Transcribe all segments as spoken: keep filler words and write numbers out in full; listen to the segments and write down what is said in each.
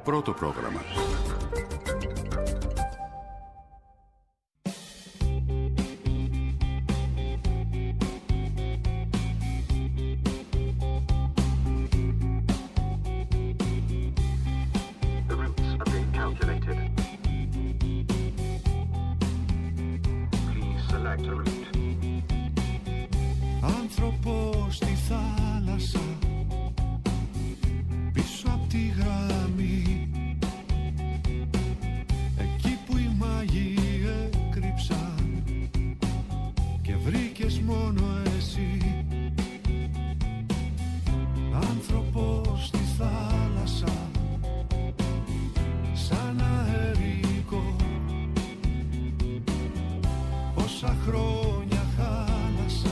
Πρώτο πρόγραμμα. Άνθρωπος στη θάλασσα, πίσω απ' τη γραμμή, εκεί που οι μάγοι έκρυψαν και βρήκες μόνο εσύ. Άνθρωπος στη θάλασσα, σαν αερικό, πόσα χρόνια χάλασα,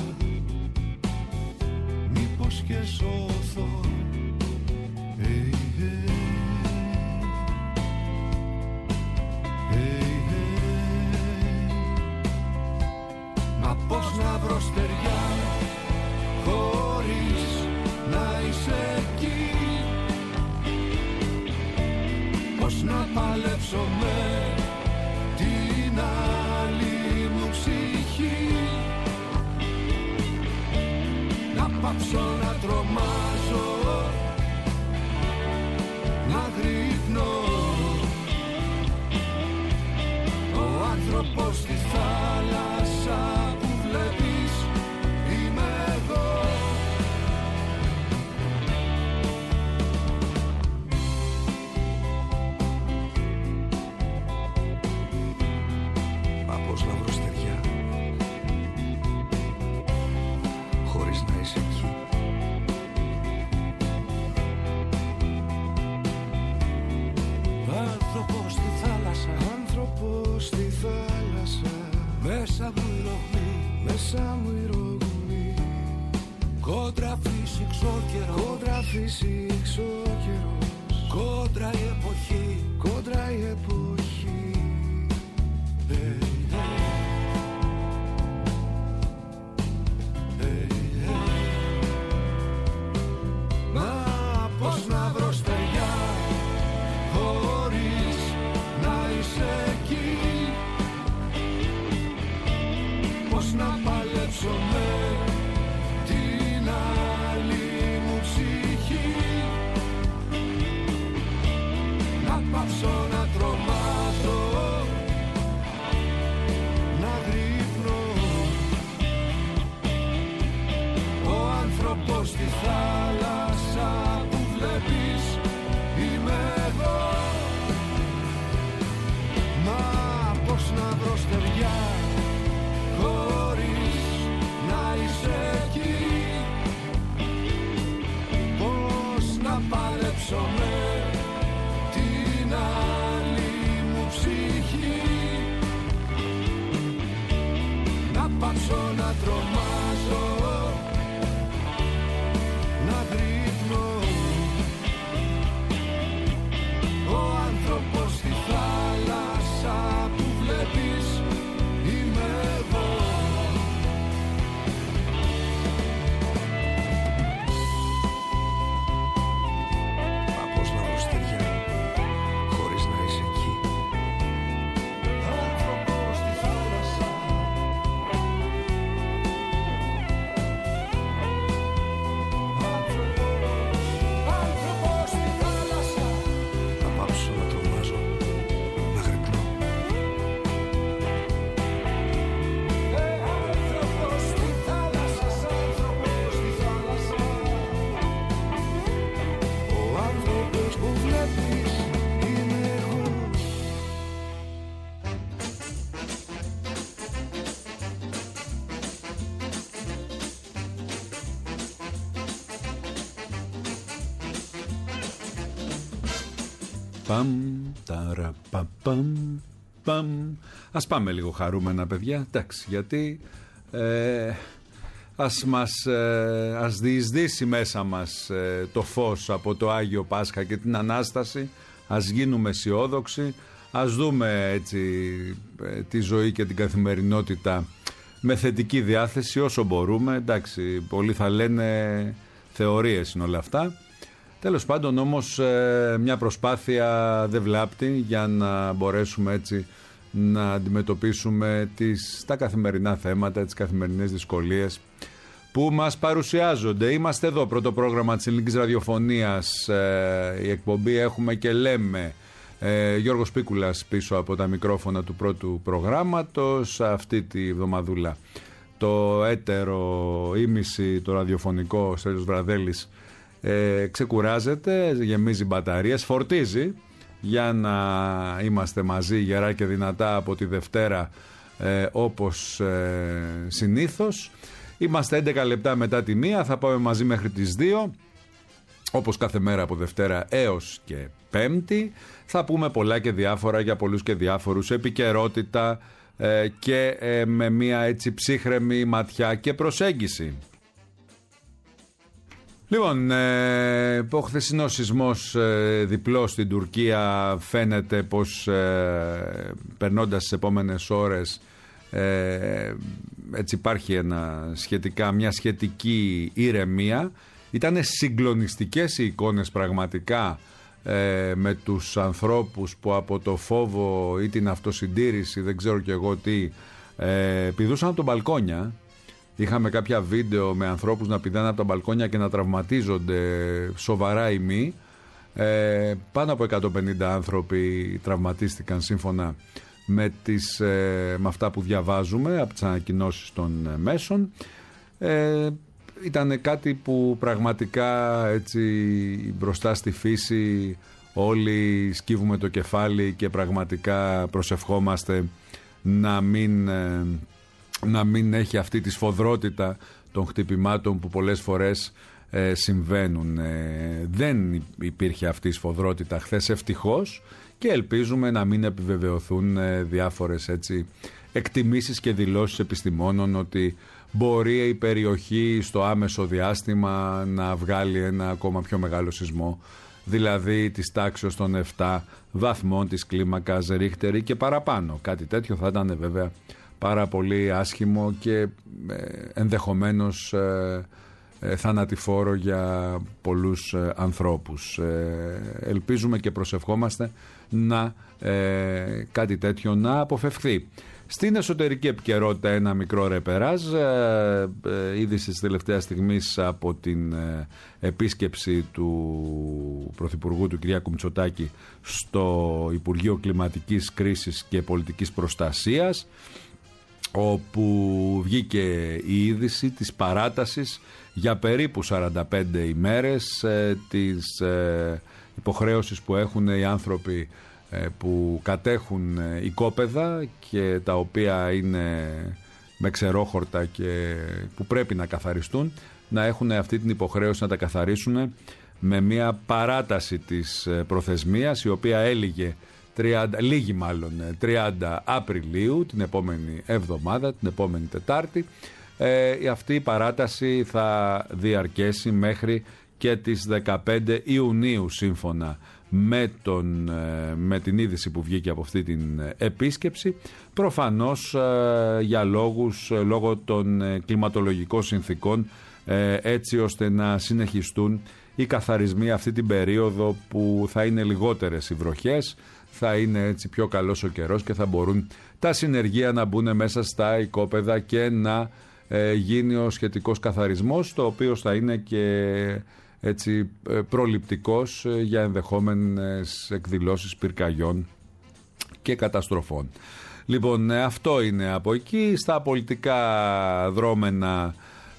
μήπως και σώθω. Hey, hey. Hey, hey. Μα πώς να βρω στεριά χωρίς να είσαι εκεί, πώς να παλέψω με την άλλη μου ψυχή, να πάψω να τρομάζω, να γρύπνω. Ο άνθρωπος στη θάλασσα που βλέπεις είμαι εγώ. Μα πώς να βρω στεριά χωρίς να είσαι εκεί, άνθρωπος στη θάλασσα, άνθρωπος στη θάλασσα, μέσα μου η ρογμή, μέσα μου η ρογμή, κόντρα φύσηξε ο καιρός, κόντρα φύσηξε ο καιρός, κόντρα η εποχή, κόντρα η εποχή. Hey, hey. Hey, hey. Μα πώς να βρω στεριά χωρίς να είσαι εκεί, πώς να παλέψω με την άλλη μου ψυχή, να πάψω να τρομάζω, να γρύπνω. Ο άνθρωπος στη θάλασσα που βλέπεις είμαι εγώ. Μα πώς να βρω στεριά χωρίς να είσαι εκεί, πώς να παλέψω με την άλλη μου ψυχή, να πάψω να τρομάζω, να γρύπνω. Ο άνθρωπος στη θάλασσα που βλέπεις είμαι εγώ. Μα πώς να βρω στεριά χωρίς να είσαι εκεί, άνθρωπος στη θάλασσα, άνθρωπος στη θάλασσα, να πάψω να τρομάζω, να γρυπνώ. Άνθρωπος στη θάλασσα, άνθρωπος στη θάλασσα, ο άνθρωπος που βλέπεις είμαι εγώ. Παμ, ταρα, πα, παμ, παμ. Ας πάμε λίγο χαρούμενα, παιδιά. Εντάξει, γιατί ε, ας, μας, ε, ας διεισδύσει μέσα μας ε, το φως από το Άγιο Πάσχα και την Ανάσταση. Ας γίνουμε αισιόδοξοι. Ας δούμε έτσι ε, τη ζωή και την καθημερινότητα με θετική διάθεση όσο μπορούμε. Εντάξει, πολλοί θα λένε θεωρίες είναι όλα αυτά. Τέλος πάντων όμως ε, μια προσπάθεια δεν βλάπτει για να μπορέσουμε έτσι να αντιμετωπίσουμε τις, τα καθημερινά θέματα, τις καθημερινές δυσκολίες που μας παρουσιάζονται. Είμαστε εδώ, πρώτο πρόγραμμα της ελληνικής ραδιοφωνίας, ε, η εκπομπή Έχουμε και Λέμε. Ε, Γιώργος Πίκουλας πίσω από τα μικρόφωνα του πρώτου προγράμματος αυτή τη εβδομαδούλα. Το έτερο ήμιση, το ραδιοφωνικό, Στέλιος Βραδέλης, ε, ξεκουράζεται, γεμίζει μπαταρίες, φορτίζει για να είμαστε μαζί γερά και δυνατά από τη Δευτέρα ε, όπως ε, συνήθως. Είμαστε έντεκα λεπτά μετά τη μία, θα πάμε μαζί μέχρι τις δύο, όπως κάθε μέρα από Δευτέρα έως και Πέμπτη. Θα πούμε πολλά και διάφορα για πολλούς και διάφορους, επικαιρότητα ε, και ε, με μια έτσι ψύχρεμη ματιά και προσέγγιση. Λοιπόν, ε, ο χθεσινός σεισμός ε, διπλός στην Τουρκία φαίνεται πως ε, περνώντας τις επόμενες ώρες ε, έτσι υπάρχει ένα σχετικά, μια σχετική ηρεμία. Ήτανε συγκλονιστικές οι εικόνες πραγματικά ε, με τους ανθρώπους που από το φόβο ή την αυτοσυντήρηση, δεν ξέρω κι εγώ τι, ε, πηδούσαν από τον μπαλκόνια. Είχαμε κάποια βίντεο με ανθρώπους να πηδάνε από τα μπαλκόνια και να τραυματίζονται σοβαρά ή μη. Ε, πάνω από εκατόν πενήντα άνθρωποι τραυματίστηκαν σύμφωνα με, τις, ε, με αυτά που διαβάζουμε από τις ανακοινώσεις των ε, μέσων. Ε, ήταν κάτι που πραγματικά έτσι μπροστά στη φύση όλοι σκύβουμε το κεφάλι και πραγματικά προσευχόμαστε να μην... Ε, να μην έχει αυτή τη σφοδρότητα των χτυπημάτων που πολλές φορές ε, συμβαίνουν. Ε, δεν υπήρχε αυτή η σφοδρότητα χθες, ευτυχώς, και ελπίζουμε να μην επιβεβαιωθούν ε, διάφορες έτσι, εκτιμήσεις και δηλώσεις επιστημόνων ότι μπορεί η περιοχή στο άμεσο διάστημα να βγάλει ένα ακόμα πιο μεγάλο σεισμό, δηλαδή της τάξης των επτά βαθμών της κλίμακας Ρίχτερ και παραπάνω. Κάτι τέτοιο θα ήταν βέβαια πάρα πολύ άσχημο και ενδεχομένως ε, ε, θανατηφόρο για πολλούς ε, ανθρώπους. Ε, ελπίζουμε και προσευχόμαστε να ε, κάτι τέτοιο να αποφευχθεί. Στην εσωτερική επικαιρότητα ένα μικρό ρεπεράζ, ε, ε, είδηση της τελευταίας στιγμής από την ε, επίσκεψη του Πρωθυπουργού του Κυριάκου Μητσοτάκη στο Υπουργείο Κλιματικής Κρίσης και Πολιτικής Προστασίας, όπου βγήκε η είδηση της παράτασης για περίπου σαράντα πέντε ημέρες ε, της ε, υποχρέωσης που έχουν οι άνθρωποι ε, που κατέχουν ε, οικόπεδα και τα οποία είναι με ξερόχορτα και που πρέπει να καθαριστούν, να έχουν αυτή την υποχρέωση να τα καθαρίσουν με μια παράταση της προθεσμίας, η οποία έλυγε τριάντα, λίγη μάλλον τριάντα Απριλίου, την επόμενη εβδομάδα, την επόμενη Τετάρτη. Ε, αυτή η παράταση θα διαρκέσει μέχρι και τις δεκαπέντε Ιουνίου, σύμφωνα με, τον, με την είδηση που βγήκε από αυτή την επίσκεψη, προφανώς ε, για λόγους, λόγω των κλιματολογικών συνθήκων, ε, έτσι ώστε να συνεχιστούν οι καθαρισμοί αυτή την περίοδο που θα είναι λιγότερες οι βροχές, θα είναι έτσι πιο καλός ο καιρός και θα μπορούν τα συνεργεία να μπουν μέσα στα οικόπεδα και να ε, γίνει ο σχετικός καθαρισμός, το οποίο θα είναι και έτσι προληπτικός για ενδεχόμενες εκδηλώσεις πυρκαγιών και καταστροφών. Λοιπόν, αυτό είναι από εκεί. Στα πολιτικά δρόμενα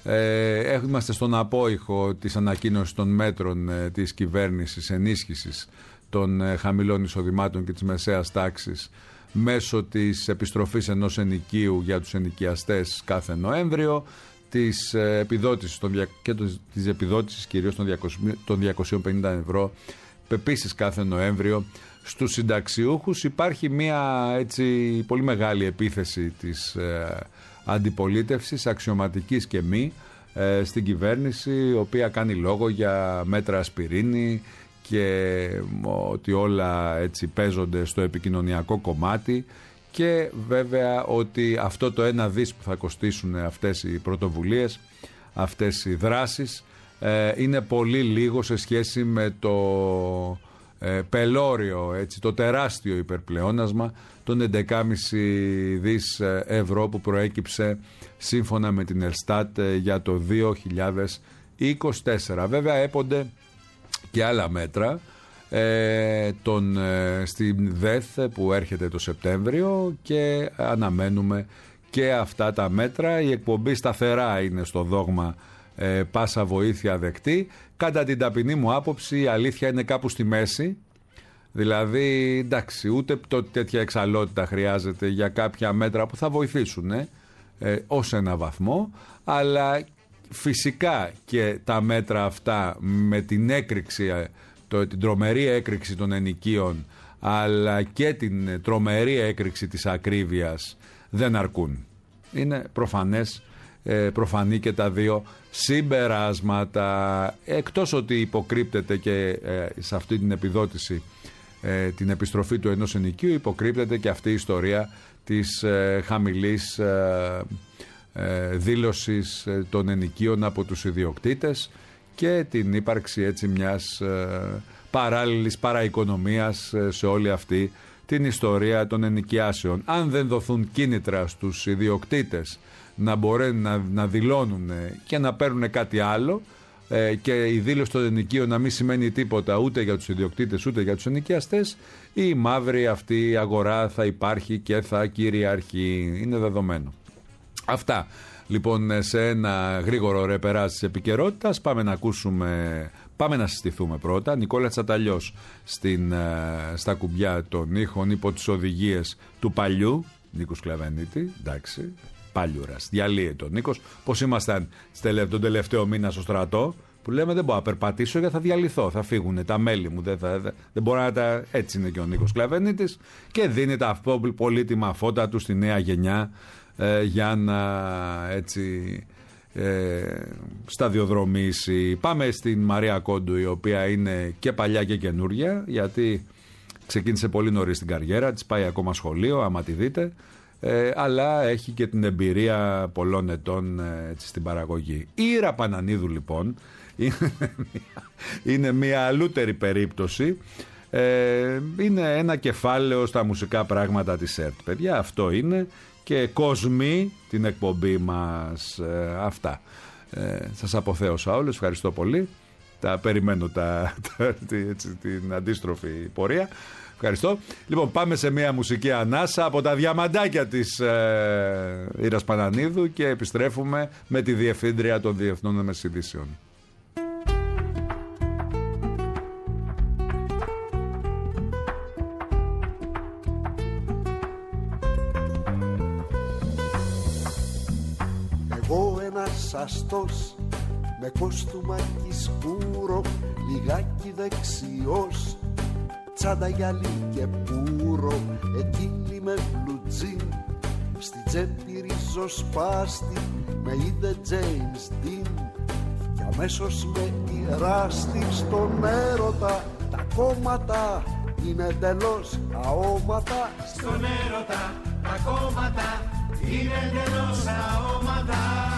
ε, είμαστε στον απόϊχο της ανακοίνωσης των μέτρων ε, της κυβέρνησης ενίσχυσης των ε, χαμηλών εισοδημάτων και της μεσαίας τάξης μέσω της επιστροφής ενός ενοικίου για τους ενοικιαστές κάθε Νοέμβριο, της επιδότησης, των, και της επιδότησης κυρίως των διακοσίων πενήντα ευρώ επίσης κάθε Νοέμβριο στους συνταξιούχους. Υπάρχει μια έτσι πολύ μεγάλη επίθεση της ε, αντιπολίτευσης, αξιωματικής και μη, ε, στην κυβέρνηση, η οποία κάνει λόγο για μέτρα ασπιρίνη και ότι όλα έτσι παίζονται στο επικοινωνιακό κομμάτι, και βέβαια ότι αυτό το ένα δις που θα κοστίσουν αυτές οι πρωτοβουλίες, αυτές οι δράσεις, ε, είναι πολύ λίγο σε σχέση με το ε, πελώριο, έτσι, το τεράστιο υπερπλεόνασμα των έντεκα κόμμα πέντε δις ευρώ που προέκυψε σύμφωνα με την Ελστάτ για το δύο χιλιάδες είκοσι τέσσερα. Βέβαια έπονται και άλλα μέτρα ε, τον, ε, στην ΔΕΘ που έρχεται το Σεπτέμβριο και αναμένουμε και αυτά τα μέτρα. Η εκπομπή σταθερά είναι στο δόγμα ε, πάσα βοήθεια δεκτή. Κατά την ταπεινή μου άποψη η αλήθεια είναι κάπου στη μέση. Δηλαδή, εντάξει, ούτε το, τέτοια εξαλότητα χρειάζεται για κάποια μέτρα που θα βοηθήσουν ε, ε, ως ένα βαθμό, αλλά φυσικά και τα μέτρα αυτά με την έκρηξη, το, την τρομερή έκρηξη των ενοικίων, αλλά και την τρομερή έκρηξη της ακρίβειας δεν αρκούν. Είναι προφανές, ε, προφανή και τα δύο συμπεράσματα, εκτός ότι υποκρύπτεται και ε, σε αυτή την επιδότηση ε, την επιστροφή του ενός ενοικίου, υποκρύπτεται και αυτή η ιστορία της ε, χαμηλής ε, ε, δήλωσης ε, των ενοικίων από τους ιδιοκτήτες και την ύπαρξη έτσι μιας ε, παράλληλης παραοικονομίας ε, σε όλη αυτή την ιστορία των ενοικιάσεων. Αν δεν δοθούν κίνητρα στους ιδιοκτήτες να μπορούν να, να δηλώνουν και να παίρνουν κάτι άλλο ε, και η δήλωση των ενοικίων να μην σημαίνει τίποτα ούτε για τους ιδιοκτήτες ούτε για τους ενοικιαστές, η μαύρη αυτή αγορά θα υπάρχει και θα κυριαρχεί. Είναι δεδομένο. Αυτά λοιπόν σε ένα γρήγορο ρεπεράζ της επικαιρότητας. Πάμε να ακούσουμε, πάμε να συστηθούμε πρώτα. Νικόλα Τσαταλιός στην, στα κουμπιά των ήχων υπό τις οδηγίες του παλιού Νίκου Σκλαβενίτη. Εντάξει, παλιούρας, διαλύεται ο Νίκος. Πώς ήμασταν τον τελευταίο μήνα στο στρατό που λέμε δεν μπορώ να περπατήσω γιατί θα διαλυθώ, θα φύγουν τα μέλη μου, δεν, θα, δεν μπορώ να τα... Έτσι είναι και ο Νίκος Σκλαβενίτης και δίνει τα πολύτιμα φώτα του στη νέα γενιά ε, για να έτσι ε, σταδιοδρομήσει. Πάμε στην Μαρία Κόντου, η οποία είναι και παλιά και καινούρια, γιατί ξεκίνησε πολύ νωρίς την καριέρα της, πάει ακόμα σχολείο άμα τη δείτε, ε, αλλά έχει και την εμπειρία πολλών ετών ε, έτσι, στην παραγωγή. Η Ήρα Πανανίδου λοιπόν είναι μια, είναι μια αλλούτερη περίπτωση. Ε, είναι ένα κεφάλαιο στα μουσικά πράγματα της ΕΡΤ, παιδιά, αυτό είναι, και Κοσμή την εκπομπή μας. ε, αυτά ε, σας αποθέωσα όλους, ευχαριστώ πολύ, τα περιμένω τα, τα, έτσι, την αντίστροφη πορεία. Ευχαριστώ. Λοιπόν, πάμε σε μια μουσική ανάσα από τα διαμαντάκια της ε, Ήρας Πανανίδου και επιστρέφουμε με τη Διευθύντρια των Διεθνών Μεσειδήσεων. Εγώ ένας αστός με κόστούμακι σκούρο, λιγάκι δεξιός, τσάντα γυαλί και πουρο, εκείνη με μπλουτζίν, στη τσέπη ριζοσπάστη, με είδε James Dean, κι αμέσως με ηράστη στον έρωτα, τα κόμματα είναι εντελώς αόματα. Στον έρωτα τα κόμματα είναι εντελώς αόματα.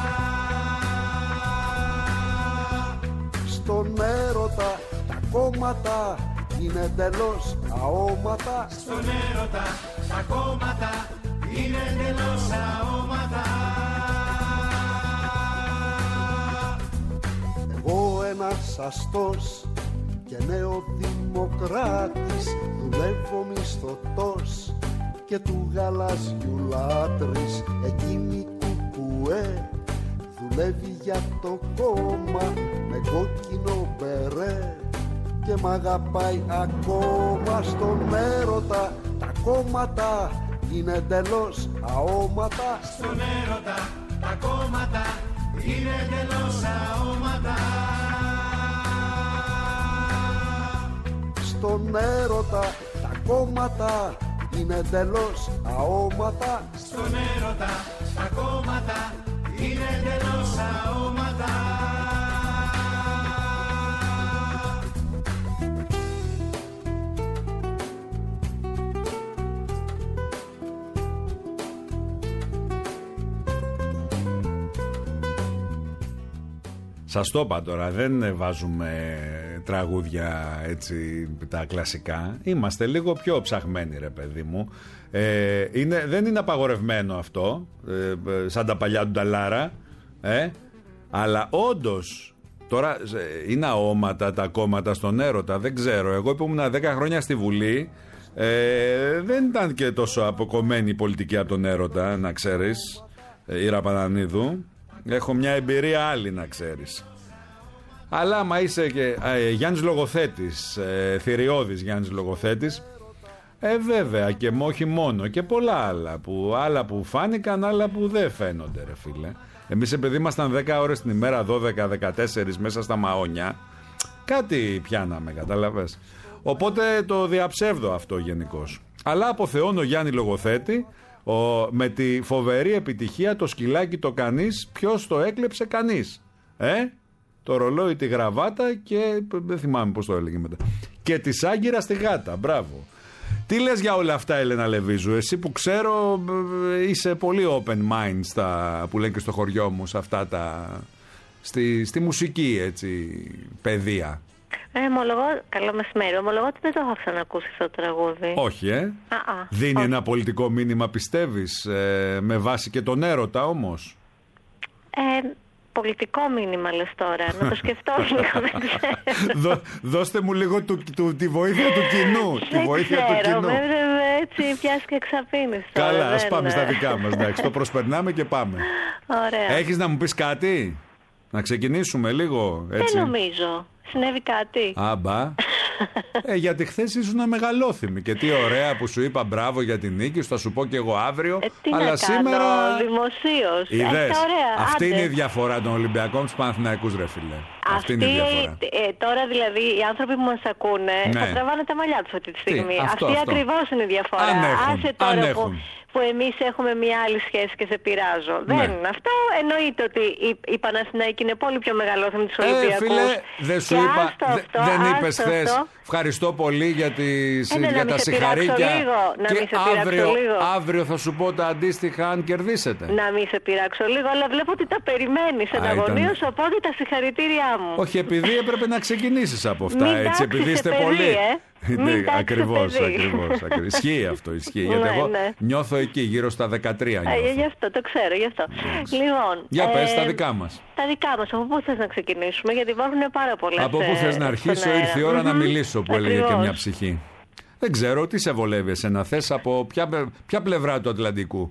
Στον έρωτα τα κόμματα είναι εντελώς αόματα. Στον έρωτα τα κόμματα είναι εντελώς αόματα. Εγώ ένας αστός και νεοδημοκράτης, δουλεύω μισθωτός και του γαλάζιου λάτρης, εκείνη κουκουέ δουλεύει για το κόμμα με κόκκινο μπερέ και μ' αγαπάει ακόμα. Στον έρωτα τα κόμματα είναι εντελώς αόματα. Στον έρωτα τα κόμματα είναι εντελώς αόματα. Στον έρωτα τα κόμματα είναι εντελώς αόματα. Στον έρωτα τα κόμματα είναι εντελώς αόματα. Σας το είπα τώρα, δεν βάζουμε τραγούδια έτσι τα κλασικά. Είμαστε λίγο πιο ψαχμένοι, ρε παιδί μου. Ε, είναι, δεν είναι απαγορευμένο αυτό, ε, σαν τα παλιά του Νταλάρα, ε, αλλά όντως τώρα είναι αόματα τα κόμματα στον έρωτα, δεν ξέρω. Εγώ που ήμουν δέκα χρόνια στη Βουλή, ε, δεν ήταν και τόσο αποκομμένη η πολιτική από τον έρωτα, να ξέρεις, Ήρα Πανανίδου. Έχω μια εμπειρία άλλη, να ξέρεις. Αλλά άμα είσαι και ε, Γιάννης Λογοθέτης, ε, θηριώδης Γιάννης Λογοθέτης, ε, βέβαια, και όχι μόνο, και πολλά άλλα που, άλλα που φάνηκαν, άλλα που δεν φαίνονται, ρε φίλε. Εμείς επειδή ήμασταν δέκα ώρες την ημέρα, δώδεκα δεκατέσσερα μέσα στα μαόνια, κάτι πιάναμε, καταλαβες. Οπότε το διαψεύδω αυτό γενικώς. Αλλά αποθεώνω Γιάννη Λογοθέτη, ο, με τη φοβερή επιτυχία το σκυλάκι το κανείς, ποιος το έκλεψε κανείς. Ε, το ρολόι, τη γραβάτα και δεν θυμάμαι πώς το έλεγε μετά. Και τη σάγκυρα στη γάτα, μπράβο. Τι λες για όλα αυτά, Έλενα Λεβίζου, εσύ που ξέρω είσαι πολύ open mind στα, που λένε και στο χωριό μου, σε αυτά τα, στη, στη μουσική έτσι, παιδεία. Ε, ομολογώ, καλό μεσημέρι, ομολογώ ότι δεν το έχω ξανακούσει αυτό το τραγούδι. Όχι, ε. Α, α, Δίνει όχι. ένα πολιτικό μήνυμα, πιστεύεις, ε, με βάση και τον έρωτα όμως. Ε, πολιτικό μήνυμα λες τώρα, να το σκεφτώ λίγο, δεν ξέρω. Δώ, δώστε μου λίγο του, του, τη βοήθεια του κοινού. τη Δεν βοήθεια ξέρω, του κοινού. με βρε, έτσι πιάσει και εξαπίνεις τώρα. Καλά, ας δεν- πάμε στα δικά μας, εντάξει, το προσπερνάμε και πάμε. Ωραία. Έχεις να μου πεις κάτι? Να ξεκινήσουμε λίγο, έτσι. Δεν νομίζω. Συνέβη κάτι. Άμπα. ε, γιατί χθες ήσουν μεγαλόθυμη και τι ωραία που σου είπα μπράβο για την νίκη σου, θα σου πω και εγώ αύριο. Ε, τι αλλά να σήμερα. κάνω, δημοσίως. Είδες, Ε, ωραία, αυτή άντε. είναι η διαφορά των Ολυμπιακών στους Παναθηναϊκούς, ρε φίλε. Αυτή Αυτοί, είναι η διαφορά. ε, τώρα δηλαδή οι άνθρωποι που μας ακούνε Ναι. θα τραβάνε τα μαλλιά τους αυτή τη στιγμή. αυτό, Αυτή αυτό. ακριβώς είναι η διαφορά. Αν έχουν, Άσε αν τώρα που, έχουν. που εμείς έχουμε μια άλλη σχέση και σε πειράζω. Ναι. Δεν είναι αυτό. Εννοείται ότι οι, οι Παναθηναϊκοί είναι πολύ πιο μεγαλόθυμοι τους Ε, Ολυμπιακούς. φίλε, δεν σου Και είπα, άστο δε- αυτό, δεν άστο είπες χθες. αυτό. Ευχαριστώ πολύ για, τις, Ε, ναι, για να τα μη σε πειράξω συγχαρήκια. λίγο, να και μη σε πειράξω αύριο, λίγο. αύριο θα σου πω τα αντίστοιχα αν κερδίσετε. Να μην σε πειράξω λίγο, αλλά βλέπω ότι τα περιμένεις Α, εναγωνίως, ήταν- οπότε τα συγχαρητήριά μου. Όχι, επειδή έπρεπε να ξεκινήσεις από αυτά, Μην έτσι, τάξεις επειδή σε είστε παιδί, πολύ. ε. Μην Ναι, τάξεις σε ακριβώς, παιδί. ακριβώς, ακριβώς. Ισχύει αυτό, ισχύει. γιατί Ναι, εγώ ναι. νιώθω εκεί, γύρω στα δεκατρία Ε, νιώθω. γι' αυτό, το ξέρω, γι' αυτό. Λοιπόν, Για πες, ε, τα δικά μας. Τα δικά μας, από πού θες να ξεκινήσουμε, γιατί υπάρχουν πάρα πολλά. Από πού θες να αρχίσω, ήρθε η ώρα να μιλήσω, που έλεγε και μια ψυχή. Δεν ξέρω, τι σε βολεύει εσένα, θες από ποια, ποια πλευρά του Ατλαντικού?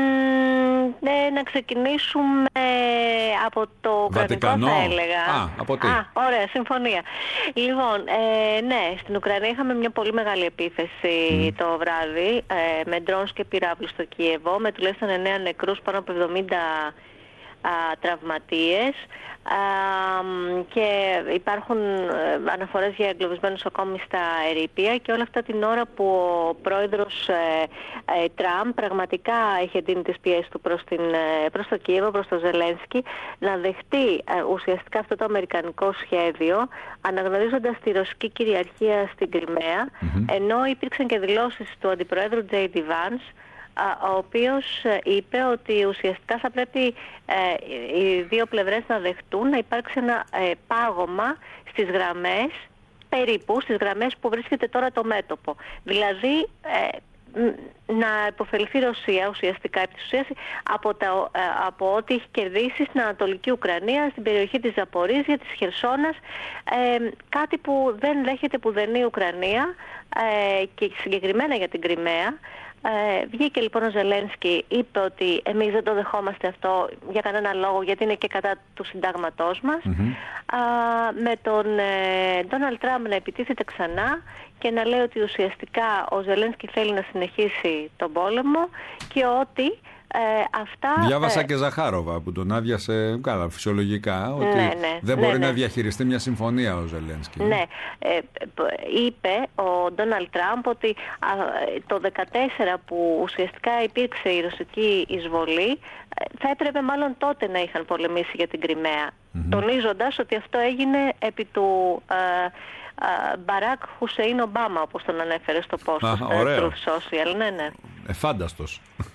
Ναι, να ξεκινήσουμε από το Βατικανό. Ουκρανικό, θα έλεγα. Α, από τι? Α, ωραία, συμφωνία. Λοιπόν, ε, ναι, στην Ουκρανία είχαμε μια πολύ μεγάλη επίθεση το βράδυ ε, με ντρόνς και πυράβλους στο Κίεβο, με τουλάχιστον εννέα νεκρούς, πάνω από εβδομήντα α, τραυματίες, α, και υπάρχουν ε, αναφορές για εγκλωβισμένους ακόμη στα ερείπια, και όλα αυτά την ώρα που ο πρόεδρος ε, ε, Τραμπ πραγματικά έχει εντείνει τις πιέσεις του προς, την, ε, προς το Κίεβο, προς το Ζελένσκι, να δεχτεί ε, ουσιαστικά αυτό το αμερικανικό σχέδιο, αναγνωρίζοντας τη ρωσική κυριαρχία στην Κριμαία, ενώ υπήρξαν και δηλώσεις του αντιπροέδρου τζέι ντι Vance, ο οποίος είπε ότι ουσιαστικά θα πρέπει ε, οι δύο πλευρές να δεχτούν να υπάρξει ένα ε, πάγωμα στις γραμμές, περίπου στις γραμμές που βρίσκεται τώρα το μέτωπο. Δηλαδή ε, να υποφεληθεί η Ρωσία ουσιαστικά επί της ουσίας από, τα, ε, από ό,τι έχει κερδίσει στην Ανατολική Ουκρανία, στην περιοχή της Ζαπορίζια, της Χερσόνας, ε, κάτι που δεν δέχεται πουδενή η Ουκρανία, ε, και συγκεκριμένα για την Κριμαία. Ε, βγήκε λοιπόν ο Ζελένσκι, είπε ότι εμείς δεν το δεχόμαστε αυτό για κανένα λόγο, γιατί είναι και κατά του συντάγματός μας. Mm-hmm. Α, με τον Ντόναλντ ε, Τραμπ να επιτίθεται ξανά και να λέει ότι ουσιαστικά ο Ζελένσκι θέλει να συνεχίσει τον πόλεμο και ότι ε, αυτά... Διάβασα ε, και Ζαχάροβα που τον άδειασε, καλά, φυσιολογικά, ότι ναι, ναι, δεν ναι, μπορεί ναι. να διαχειριστεί μια συμφωνία ο Ζελένσκι. Ναι, ε, είπε ο Ντόναλντ Τραμπ ότι α, το δεκατέσσερα που ουσιαστικά υπήρξε η ρωσική εισβολή, θα έπρεπε μάλλον τότε να είχαν πολεμήσει για την Κριμαία. Mm-hmm. Τονίζοντας ότι αυτό έγινε επί του ε, ε, Μπαράκ Χουσέιν Ομπάμα, όπως τον ανέφερε στο post του Truth Social. Ναι, ναι. Εφάνταστος.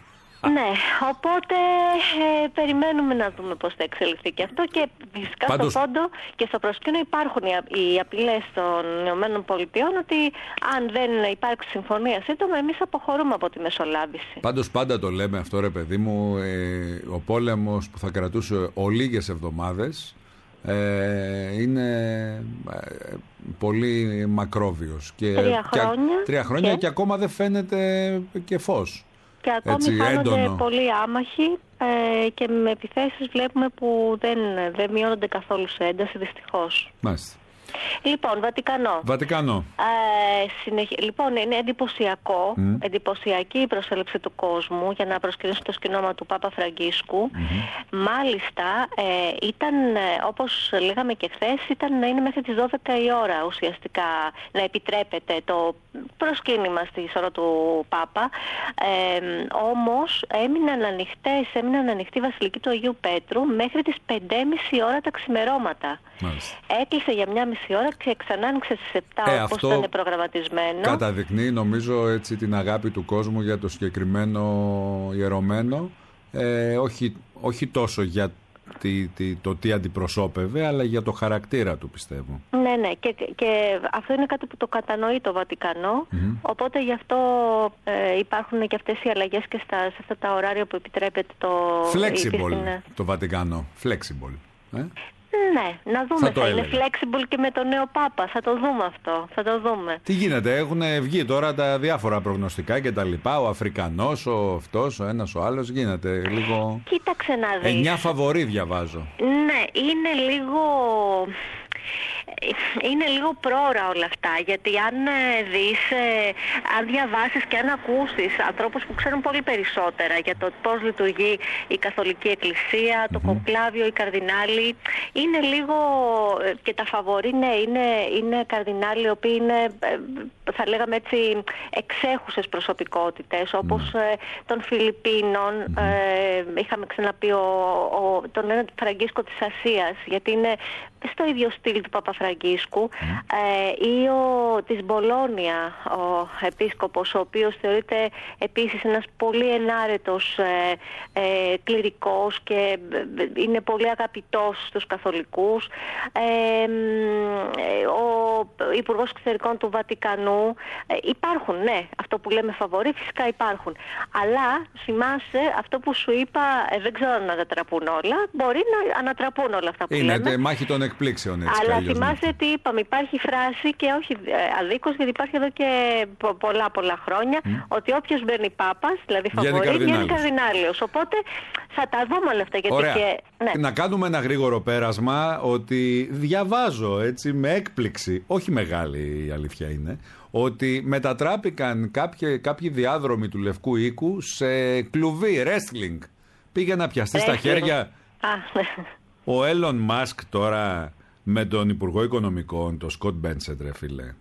Ναι, οπότε ε, περιμένουμε να δούμε πώς θα εξελιχθεί και αυτό και φυσικά Πάντως... στο φόντο και στο προσκήνιο υπάρχουν οι, οι απειλές των ΗΠΑ ότι αν δεν υπάρξει συμφωνία σύντομα εμείς αποχωρούμε από τη μεσολάβηση. Πάντως πάντα το λέμε αυτό ρε παιδί μου, ε, ο πόλεμος που θα κρατούσε ο λίγες εβδομάδες ε, είναι ε, πολύ μακρόβιος και, τρία χρόνια, και, τρία χρόνια και... και ακόμα δεν φαίνεται και φως. Και ακόμη Έτσι, φάνονται έντονο. πολύ άμαχοι ε, και με επιθέσεις βλέπουμε που δεν, δεν μειώνονται καθόλου σε ένταση δυστυχώς. Μάλιστα. Λοιπόν, Βατικανό. Βατικανό. Ε, συνεχ... Λοιπόν, είναι εντυπωσιακό, mm. εντυπωσιακή η προσέλευση του κόσμου για να προσκυνήσει το σκηνώμα του Πάπα Φραγκίσκου. Mm-hmm. Μάλιστα, ε, ήταν, όπως λέγαμε και χθες, ήταν να είναι μέχρι τις δώδεκα η ώρα ουσιαστικά να επιτρέπεται το προσκύνημα στη σωρό του Πάπα. Ε, όμως έμειναν ανοιχτές, έμειναν ανοιχτή η Βασιλική του Αγίου Πέτρου μέχρι τις πέντε και μισή ώρα τα ξημερώματα. Μάλιστα. Έκλεισε για μια μισή ώρα και ξανά άνοιξε στις επτά ε, όπως ήταν προγραμματισμένο. Καταδεικνύει νομίζω έτσι την αγάπη του κόσμου για το συγκεκριμένο ιερωμένο. Ε, όχι, όχι τόσο για τη, τη, το τι αντιπροσώπευε, αλλά για το χαρακτήρα του πιστεύω. Ναι, ναι. Και, και αυτό είναι κάτι που το κατανοεί το Βατικανό. Mm-hmm. Οπότε γι' αυτό ε, υπάρχουν και αυτές οι αλλαγές και στα, σε αυτά τα ωράρια που επιτρέπεται το... Flexible το Βατικανό. Flexible. Ε? Ναι, να δούμε. Θα, θα είναι flexible και με τον νέο Πάπα. Θα το δούμε αυτό. Θα το δούμε. Τι γίνεται, έχουν βγει τώρα τα διάφορα προγνωστικά και τα λοιπά. Ο Αφρικανός, ο αυτός, ο ένας, ο άλλος. Γίνεται λίγο. Κοίταξε να δεις. Εννιά φαβορί διαβάζω. Ναι, είναι λίγο. Είναι λίγο πρόωρα όλα αυτά, γιατί αν δεις, ε, αν διαβάσεις και αν ακούσεις ανθρώπους που ξέρουν πολύ περισσότερα για το πώς λειτουργεί η Καθολική Εκκλησία, το mm-hmm. κονκλάβιο, οι καρδινάλοι, είναι λίγο, και τα φαβορί, ναι, είναι, είναι καρδινάλοι οι οποίοι είναι, θα λέγαμε έτσι, εξέχουσες προσωπικότητες, όπως mm. ε, των Φιλιππίνων, mm. ε, είχαμε ξαναπεί ο, ο, τον ένα Φραγκίσκο της Ασίας, γιατί είναι στο ίδιο στυλ του Παπαφραγκίσκου, mm. ε, ή ο της Μπολόνια, ο επίσκοπος, ο οποίος θεωρείται επίσης ένας πολύ ενάρετος ε, ε, κληρικός και είναι πολύ αγαπητός στους καθολικούς. Ε, ο Υπουργός Εξωτερικών του Βατικανού. Ε, υπάρχουν, ναι, αυτό που λέμε φαβορί, φυσικά υπάρχουν. Αλλά θυμάσαι αυτό που σου είπα, ε, δεν ξέρω αν ανατραπούν όλα, μπορεί να ανατραπούν όλα αυτά που είναι λέμε. Είναι μάχη των εκπλήξεων, έτσι. Αλλά αλλιώς, θυμάσαι ναι. τι είπαμε, υπάρχει φράση και όχι ε, αδίκως, γιατί υπάρχει εδώ και πολλά πολλά χρόνια, mm. ότι όποιος μπαίνει Πάπας, δηλαδή φαβορί, βγαίνει καρδινάλιος. Οπότε θα τα δούμε όλα αυτά. Γιατί και, ναι. Να κάνουμε ένα γρήγορο πέρασμα ότι διαβάζω έτσι με έκπληξη, όχι μεγάλη η αλήθεια είναι, ότι μετατράπηκαν κάποιοι, κάποιοι διάδρομοι του Λευκού Οίκου σε κλουβί, wrestling. Πήγε να πιαστεί στα χέρια Α, ναι. ο Έλλον Μάσκ τώρα με τον Υπουργό Οικονομικών, τον Σκοτ Μπένσετ, ρε φίλε.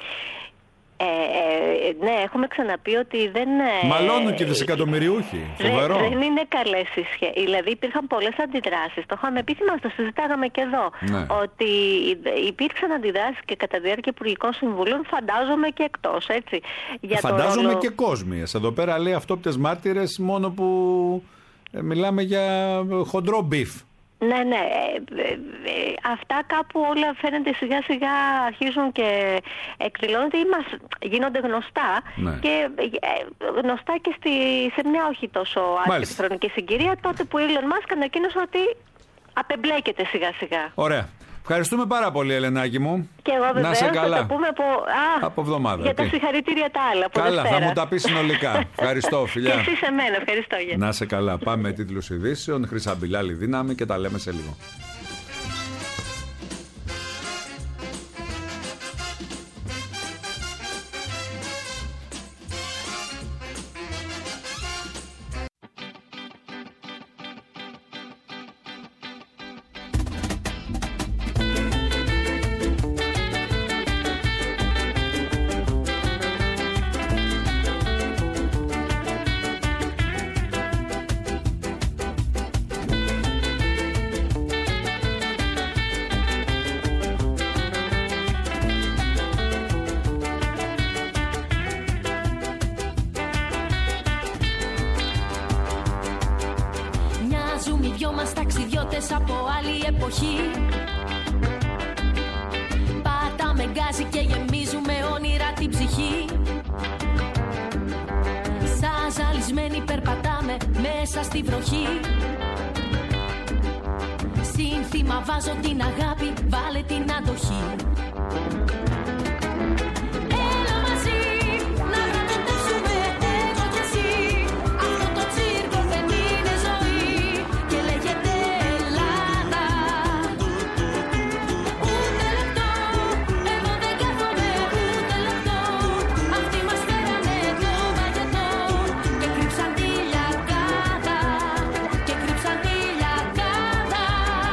Ε, ε, ναι, έχουμε ξαναπεί ότι δεν... Μαλώνουν και δισεκατομμυριούχοι. Φοβερό. Δεν, δεν είναι καλές οι σχέσεις. Δηλαδή υπήρχαν πολλές αντιδράσεις. Το είχαμε πει, θυμάστε, το συζητάγαμε και εδώ. Ναι. Ότι υπήρξαν αντιδράσεις και κατά τη διάρκεια Υπουργικών Συμβουλίων, φαντάζομαι και εκτός, έτσι. Για φαντάζομαι ρόλο... και κόσμιες. Εδώ πέρα λέει αυτόπτες μάρτυρες, μόνο που ε, μιλάμε για χοντρό μπιφ. Ναι, ναι. Ε, ε, ε, αυτά κάπου όλα φαίνεται σιγά σιγά αρχίζουν και εκδηλώνονται ή μας γίνονται γνωστά. Ναι. Και ε, γνωστά και στη, σε μια όχι τόσο άσχετη χρονική συγκυρία, τότε που η Elon Musk ανακοίνωσε ότι απεμπλέκεται σιγά σιγά. Ωραία. Ευχαριστούμε πάρα πολύ, Ελενάκη μου. Και εγώ βεβαίως θα το πούμε από, α, από εβδομάδα. Για τα συγχαρητήρια τα άλλα. Από καλά, Δευτέρα. θα μου τα πει συνολικά. Ευχαριστώ, φιλιά. Και εσύ σε μένα, ευχαριστώ. Για. Να σε καλά. Πάμε με τίτλους ειδήσεων. Χρυσαμπιλάλη δύναμη και τα λέμε σε λίγο. οι δυο μας ταξιδιώτες από άλλη εποχή. Πατάμε γκάζι και γεμίζουμε όνειρα την ψυχή. Σαν ζαλισμένοι περπατάμε μέσα στη βροχή. Σύνθημα βάζω την αγάπη, βάλε την αντοχή. Έλα μαζί, να βραβευτεύσουμε εγώ κι εσύ. Αυτό το τσίρκο δεν είναι ζωή και λέγεται Ελλάδα. Ούτε λεπτό, εγώ δεν κάθομαι ούτε λεπτό. Αυτοί μας φέρανε το βαγετό και κρύψαν τη λιακάδα, και κρύψαν τη λιακάδα.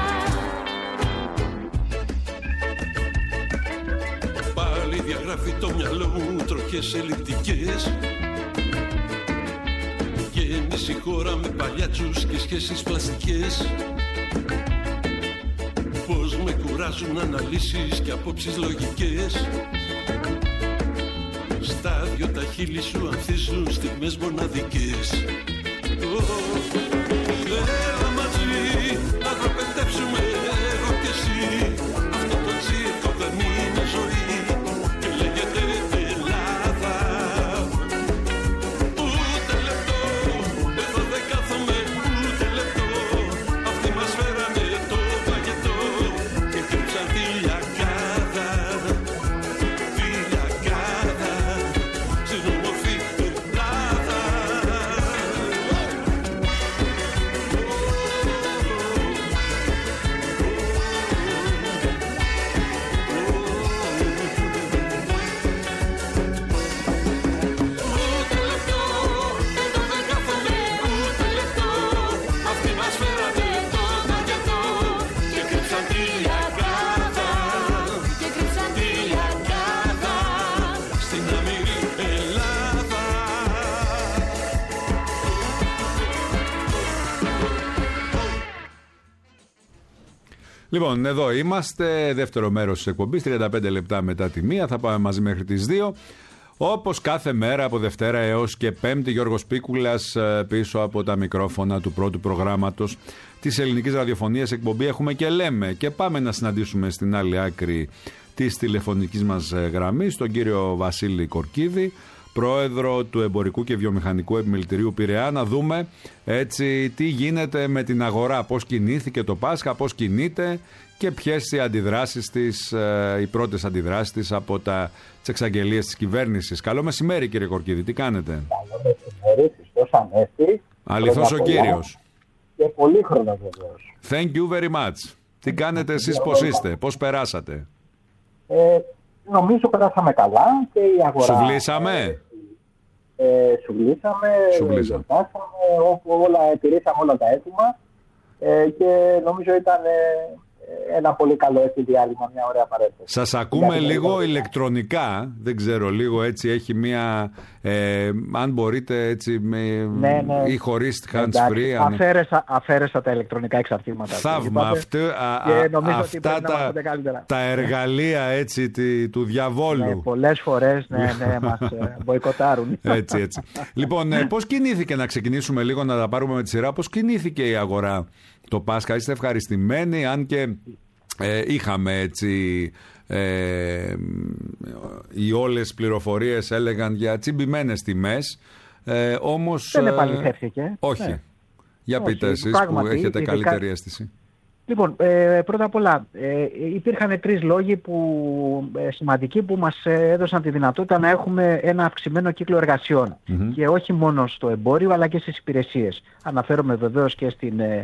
Πάλι διαγράφει το μυαλό μου τροχές ελλειπτικές. Γέννηση χώρα με παλιάτσους και σχέσεις πλαστικές. Πώς με κουράζουν αναλύσεις και απόψεις λογικές. Στα δυο τα χείλη σου ανθίζουν στιγμές μοναδικές. Έλα μαζί, να αγροπετεύσουμε εγώ κι εσύ. Αυτό το τσίρκο δεν είναι ζωή και λέγεται Ελλάδα. Ούτε λεπτό, εδώ δεν κάθομαι ούτε λεπτό. Αυτοί μας φέρανε το βαγετό και κρύψαν τη λιακάδα. Τη λιακάδα στην όμορφη Ελλάδα. Ούτε λεπτό, εδώ δεν κάθομαι ούτε λεπτό. Αυτοί μας φέρανε το βαγετό και κρύψαν τη λιακάδα. Και κρύψαν τη Λιακάδα στην αμυρή Ελλάδα. Λοιπόν, εδώ είμαστε, δεύτερο μέρος της εκπομπής, τριάντα πέντε λεπτά μετά τη μία, θα πάμε μαζί μέχρι τις δύο. Όπως κάθε μέρα από Δευτέρα έως και Πέμπτη, Γιώργος Πίκουλας ε, πίσω από τα μικρόφωνα του πρώτου προγράμματος της ελληνικής ραδιοφωνίας εκπομπή Έχουμε και Λέμε. Και πάμε να συναντήσουμε στην άλλη άκρη της τηλεφωνικής μας ε, γραμμής τον κύριο Βασίλη Κορκίδη, πρόεδρο του Εμπορικού και Βιομηχανικού Επιμελητηρίου Πειραιά, να δούμε έτσι τι γίνεται με την αγορά, πώς κινήθηκε το Πάσχα, πώς κινείται και ποιες οι αντιδράσεις της, ε, οι πρώτες αντιδράσεις της από τα, τις εξαγγελίες της κυβέρνησης. Καλό μεσημέρι κύριε Κορκίδη, τι κάνετε? Καλό μεσημέρι, Χριστός Ανέστη. Αληθώς ο Κύριος. Και πολύχρονος βεβαίως. Thank you very much. Τι κάνετε εσείς, πώς είστε, πώς περάσατε? Ε, νομίζω περάσαμε καλά και η αγορά... Σουβλήσαμε. Ε, ε, σουβλήσαμε, Σουβλήσαμε. γιορτάσαμε, όπου όλα, τηρήσαμε όλα τα έτοιμα ε, και νομίζω ήταν ε, ένα πολύ καλό έτσι διάλειμμα, μια ωραία παρέτηση. Σας ακούμε λίγο ηλεκτρονικά, δεν ξέρω, λίγο έτσι έχει μια, ε, αν μπορείτε έτσι με, ναι, ναι. ή χωρίς hands Εντάξει, free. αφαίρεσα, αφαίρεσα τα ηλεκτρονικά εξαρτήματα. Θαύμα, αυτό, α, και α, νομίζω ότι αυτά πρέπει να μας τα, πείτε καλύτερα. τα εργαλεία έτσι τη- του διαβόλου. Ναι, πολλές φορές ναι, ναι, μας ε, μποϊκοτάρουν. Έτσι, έτσι. Λοιπόν, ε, πώς κινήθηκε, να ξεκινήσουμε λίγο να τα πάρουμε με τη σειρά, πώς κινήθηκε η αγορά το Πάσχα? Είστε ευχαριστημένοι, αν και ε, είχαμε έτσι ε, οι όλες πληροφορίες έλεγαν για τσιμπημένες τιμές, ε, όμως Δεν ε, επαληθεύθηκε. όχι. Ναι. Για Όχι, πείτε εσείς πράγματι, που έχετε ειδικά- καλύτερη αίσθηση. Λοιπόν, ε, πρώτα απ' όλα, ε, υπήρχαν τρεις λόγοι που, ε, σημαντικοί που μας ε, έδωσαν τη δυνατότητα να έχουμε ένα αυξημένο κύκλο εργασιών. Μμμ. Και όχι μόνο στο εμπόριο, αλλά και στις υπηρεσίες. Αναφέρομαι βεβαίως και στην, ε,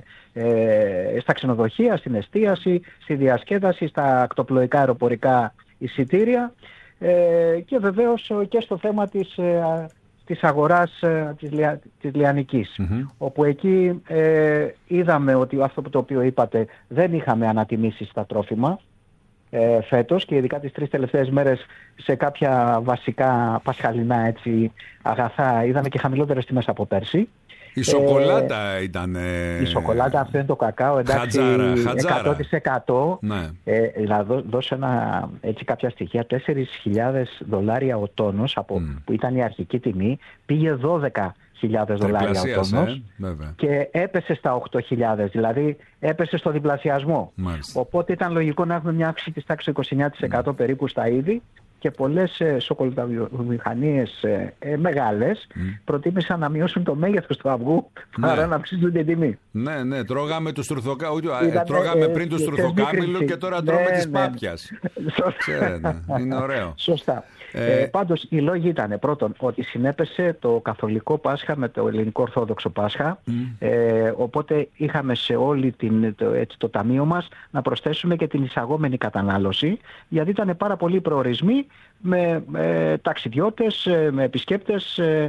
ε, στα ξενοδοχεία, στην εστίαση, στη διασκέδαση, στα ακτοπλοϊκά αεροπορικά εισιτήρια ε, και βεβαίως ε, και στο θέμα της, ε, της αγοράς ε, της, λια, της λιανικής. Μμμ. Όπου εκεί ε, είδαμε ότι αυτό το οποίο είπατε, δεν είχαμε ανατιμήσεις στα τρόφιμα ε, φέτος και ειδικά τις τρεις τελευταίες μέρες σε κάποια βασικά πασχαλινά έτσι, αγαθά είδαμε και χαμηλότερες τιμές από πέρσι. Η σοκολάτα ε, ήταν... Η σοκολάτα, αυτό είναι το κακάο, εντάξει, χατζάρα, χατζάρα. εκατό τοις εκατό. Ναι. Ε, να δώ, δώσω ένα, έτσι, κάποια στοιχεία, τέσσερις χιλιάδες δολάρια ο τόνος, από, mm. που ήταν η αρχική τιμή, πήγε δώδεκα χιλιάδες δολάρια ο τόνος ε, και έπεσε στα οκτώ χιλιάδες, δηλαδή έπεσε στο διπλασιασμό. Μάλιστα. Οπότε ήταν λογικό να έχουμε μια αύξηση της τάξης είκοσι εννέα τοις εκατό mm. περίπου στα είδη, και πολλές ε, σοκολατοβιομηχανίες ε, ε, μεγάλες mm. προτίμησαν να μειώσουν το μέγεθος του αυγού παρά ναι. να αυξήσουν την τιμή. Ναι, ναι, τρώγαμε, τους τουρθοκα... Ήταν, τρώγαμε ε, πριν τους τουρθοκάμιλου και τώρα ναι, τρώμε ναι, της ναι. πάπιας. Ξέρετε, είναι ωραίο. Σωστά. Ε... Ε, πάντως οι λόγοι ήταν πρώτον ότι συνέπεσε το καθολικό Πάσχα με το ελληνικό Ορθόδοξο Πάσχα, mm. ε, οπότε είχαμε σε όλη την, το, έτσι, το ταμείο μας να προσθέσουμε και την εισαγόμενη κατανάλωση, γιατί ήταν πάρα πολλοί προορισμοί με ε, ταξιδιώτες, ε, με επισκέπτες ε,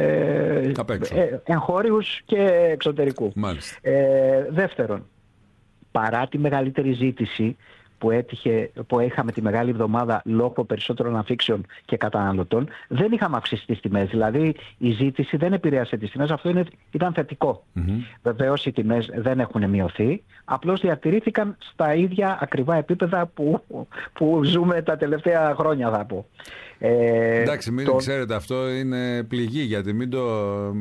ε, ε, εγχώριους και εξωτερικού. Ε, δεύτερον, παρά τη μεγαλύτερη ζήτηση που, έτυχε, που είχαμε τη Μεγάλη Εβδομάδα λόγω περισσότερων αφήξεων και καταναλωτών, δεν είχαμε αυξήσει τις τιμές. Δηλαδή η ζήτηση δεν επηρέασε τις τιμές, αυτό είναι, ήταν θετικό. Mm-hmm. Βεβαίως οι τιμές δεν έχουν μειωθεί, απλώς διατηρήθηκαν στα ίδια ακριβά επίπεδα που, που ζούμε τα τελευταία χρόνια, θα πω. Ε, Εντάξει, μην το... ξέρετε, αυτό είναι πληγή, γιατί μην το.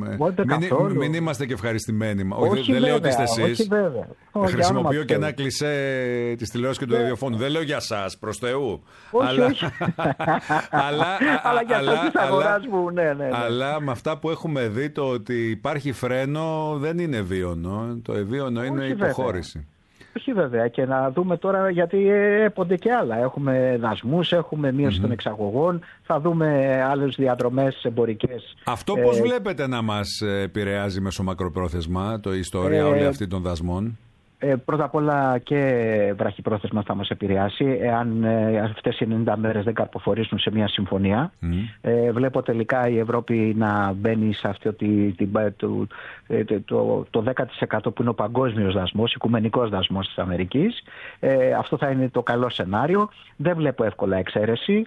Μην, μην είμαστε και ευχαριστημένοι. Όχι, όχι, δεν βέβαια, λέω ότι είστε εσείς. Χρησιμοποιώ και ένα κλισέ της τηλεόρασης και του ραδιοφώνου. Δεν λέω για σας, προς Θεού. Όχι, αλλά, όχι. αλλά, αλλά για αλλά, αλλά, αγοράς μου, ναι, ναι, ναι. Αλλά με αυτά που έχουμε δει, το ότι υπάρχει φρένο δεν είναι βίωνο. Το ευίωνο είναι η υποχώρηση. Βέβαια. Όχι βέβαια, και να δούμε τώρα, γιατί έπονται και άλλα. Έχουμε δασμούς, έχουμε μείωση mm-hmm. των εξαγωγών, θα δούμε άλλες διαδρομές εμπορικές. Αυτό πώς ε... βλέπετε να μας επηρεάζει μεσομακροπρόθεσμα, το ιστορία ε... όλη αυτή των δασμών? Ε, πρώτα απ' όλα και βραχυπρόθεσμα θα μας επηρεάσει εάν ε, αυτές οι ενενήντα μέρες δεν καρποφορήσουν σε μια συμφωνία. Mm. Ε, βλέπω τελικά η Ευρώπη να μπαίνει σε αυτό τη, τη, το, το, το δέκα τοις εκατό που είναι ο παγκόσμιος δασμός, οικουμενικός δασμός της Αμερικής. Ε, αυτό θα είναι το καλό σενάριο. Δεν βλέπω εύκολα εξαίρεση.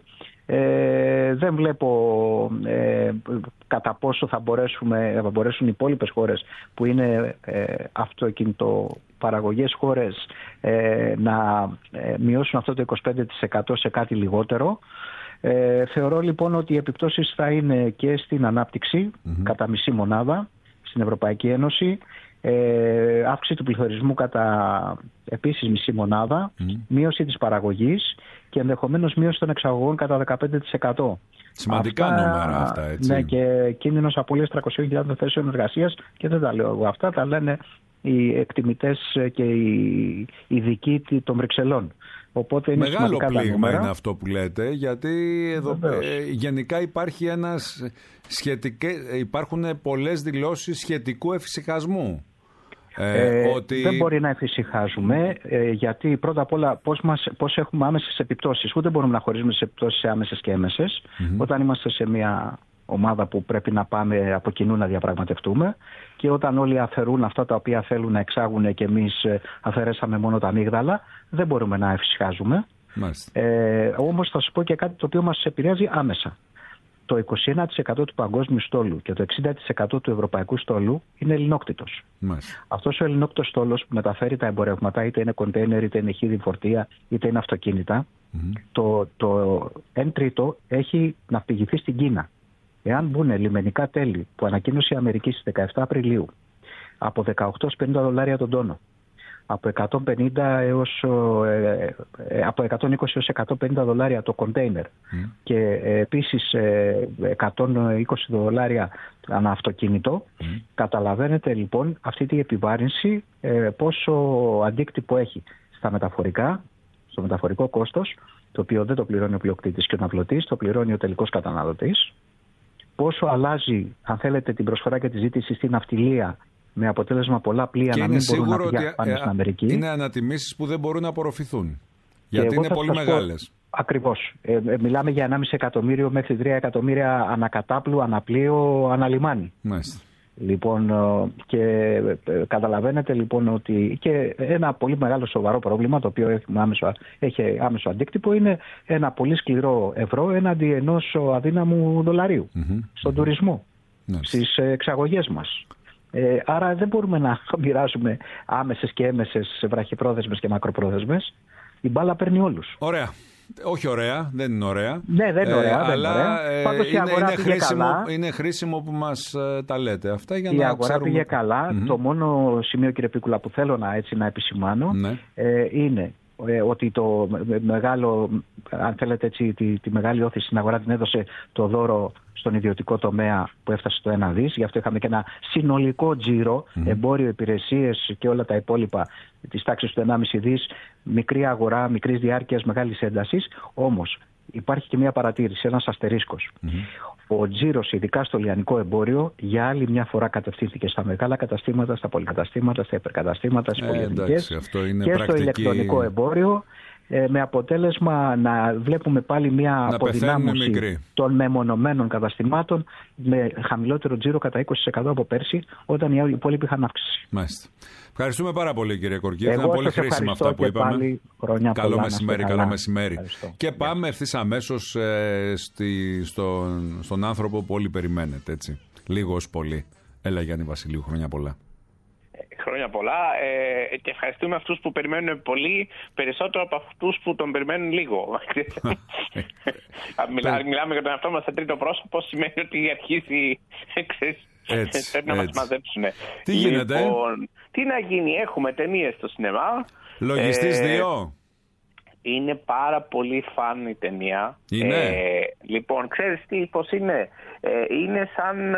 Ε, δεν βλέπω ε, κατά πόσο θα, μπορέσουμε, θα μπορέσουν οι υπόλοιπες χώρες που είναι ε, αυτοκινητοπαραγωγές χώρες ε, να ε, μειώσουν αυτό το είκοσι πέντε τοις εκατό σε κάτι λιγότερο. Ε, θεωρώ λοιπόν ότι οι επιπτώσεις θα είναι και στην ανάπτυξη mm-hmm. κατά μισή μονάδα στην Ευρωπαϊκή Ένωση, ε, αύξηση του πληθωρισμού κατά επίσης μισή μονάδα, mm. μείωση της παραγωγής και ενδεχομένως μείωση των εξαγωγών κατά δεκαπέντε τοις εκατό. Σημαντικά αυτά, νούμερα αυτά, έτσι. Ναι, και κίνδυνος απώλειας τριακόσιες χιλιάδες θέσεων εργασίας, και δεν τα λέω εγώ αυτά, τα λένε οι εκτιμητές και οι ειδικοί των Βρυξελών. Οπότε είναι μεγάλο πλήγμα είναι αυτό που λέτε, γιατί εδώ ε, γενικά υπάρχει ένας σχετικέ, υπάρχουν πολλές δηλώσεις σχετικού εφησυχασμού. Ε, ε, ότι... Δεν μπορεί να εφησυχάζουμε, ε, γιατί πρώτα απ' όλα πώς, μας, πώς έχουμε άμεσες επιπτώσεις. Ούτε μπορούμε να χωρίζουμε τις επιπτώσεις σε άμεσες και έμεσες. Mm-hmm. Όταν είμαστε σε μια ομάδα που πρέπει να πάμε από κοινού να διαπραγματευτούμε, και όταν όλοι αφαιρούν αυτά τα οποία θέλουν να εξάγουν και εμείς αφαιρέσαμε μόνο τα αμύγδαλα, δεν μπορούμε να εφησυχάζουμε. Ε, όμως θα σου πω και κάτι το οποίο μας επηρεάζει άμεσα. Το είκοσι ένα τοις εκατό του παγκόσμιου στόλου και το εξήντα τοις εκατό του ευρωπαϊκού στόλου είναι ελληνόκτητος. Μάλιστα. Αυτός ο ελληνόκτητος στόλος που μεταφέρει τα εμπορεύματα, είτε είναι κοντέινερ, είτε είναι χίδι φορτία, είτε είναι αυτοκίνητα, mm-hmm. το, το εν τρίτο έχει ναυπηγηθεί στην Κίνα. Εάν μπουν λιμενικά τέλη που ανακοίνωσε η Αμερική στις δεκαεπτά Απριλίου από δεκαοκτώ έως πενήντα δολάρια τον τόνο, από εκατόν πενήντα έως, ε, ε, από εκατόν είκοσι έως εκατόν πενήντα δολάρια το κοντέινερ mm. και ε, επίσης ε, εκατόν είκοσι δολάρια ανά αυτοκίνητο, mm. καταλαβαίνετε λοιπόν αυτή τη επιβάρυνση ε, πόσο αντίκτυπο έχει στα μεταφορικά, στο μεταφορικό κόστος, το οποίο δεν το πληρώνει ο πλειοκτήτης και ο ναυλωτής, το πληρώνει ο τελικός καταναλωτής. Πόσο αλλάζει, αν θέλετε, την προσφορά και τη ζήτηση στην ναυτιλία, με αποτέλεσμα πολλά πλοία και να μην μπορούν να πηγαίνουν πάνω στην Αμερική. Είναι ανατιμήσεις που δεν μπορούν να απορροφηθούν, γιατί είναι πολύ μεγάλες. Ακριβώς. Ε, ε, μιλάμε για ενάμιση εκατομμύριο μέχρι τρία εκατομμύρια ανακατάπλου, αναπλοίο, αναλιμάνι. Μάλιστα. Λοιπόν, και καταλαβαίνετε λοιπόν ότι και ένα πολύ μεγάλο σοβαρό πρόβλημα, το οποίο έχει άμεσο, έχει άμεσο αντίκτυπο, είναι ένα πολύ σκληρό ευρώ έναντι ενός αδύναμου δολαρίου mm-hmm. στον mm-hmm. τουρισμό, mm-hmm. στις εξαγωγές μας. Ε, άρα δεν μπορούμε να μοιράζουμε άμεσες και έμεσες, βραχυπρόθεσμες και μακροπρόθεσμες. Η μπάλα παίρνει όλους. Ωραία. Όχι ωραία, δεν είναι ωραία. Ναι, δεν είναι ωραία. Ε, δεν αλλά είναι, ωραία. Ε, Πάντως, είναι, είναι, χρήσιμο, καλά. είναι χρήσιμο που μας ε, τα λέτε αυτά για η να αγορά ξέρουμε... πήγε καλά. Mm-hmm. Το μόνο σημείο, κύριε Πίκουλα, που θέλω να, έτσι, να επισημάνω ναι. ε, είναι ε, ότι το μεγάλο, αν θέλετε έτσι, τη, τη μεγάλη όθηση στην αγορά την έδωσε το δώρο στον ιδιωτικό τομέα που έφτασε στο ένα δις. Γι' αυτό είχαμε και ένα συνολικό τζίρο, mm-hmm. εμπόριο, υπηρεσίες και όλα τα υπόλοιπα της τάξης του ενάμιση δις, μικρή αγορά, μικρής διάρκειας, μεγάλης έντασης. Όμως υπάρχει και μια παρατήρηση, ένας αστερίσκος. Mm-hmm. Ο τζίρος, ειδικά στο λιανικό εμπόριο, για άλλη μια φορά κατευθύνθηκε στα μεγάλα καταστήματα, στα πολυκαταστήματα, στα υπερκαταστήματα, στις ε, πολυεθνικές και πρακτική... στο ηλεκτρονικό εμπόριο. Ε, με αποτέλεσμα να βλέπουμε πάλι μια να αποδυνάμωση των μεμονωμένων καταστημάτων με χαμηλότερο τζίρο κατά είκοσι τοις εκατό από πέρσι, όταν οι υπόλοιποι είχαν αύξηση. Μάλιστα. Ευχαριστούμε πάρα πολύ, κύριε Κορκίδη. Ήταν πολύ χρήσιμα αυτά που είπαμε. Καλό πολλά, μεσημέρι, καλό μεσημέρι. Ευχαριστώ. Και πάμε ευθύς αμέσως ε, στη, στον, στον άνθρωπο που όλοι περιμένετε, έτσι. Λίγο ως πολύ. Έλα, Γιάννη Βασιλείου, χρόνια πολλά. Χρόνια πολλά ε, και ευχαριστούμε αυτούς που περιμένουν πολύ, περισσότερο από αυτούς που τον περιμένουν λίγο. Μιλά, μιλάμε για τον εαυτό μας σε τρίτο πρόσωπο, σημαίνει ότι αρχίζει έτσι, πρέπει να μας μαζέψουν. Τι γίνεται? Λοιπόν, τι να γίνει, έχουμε ταινίες στο σινεμά. Λογιστής ε, δύο. Είναι πάρα πολύ φαν η ταινία. Είναι. Ε, λοιπόν, ξέρεις τι, πώς είναι. Ε, είναι σαν...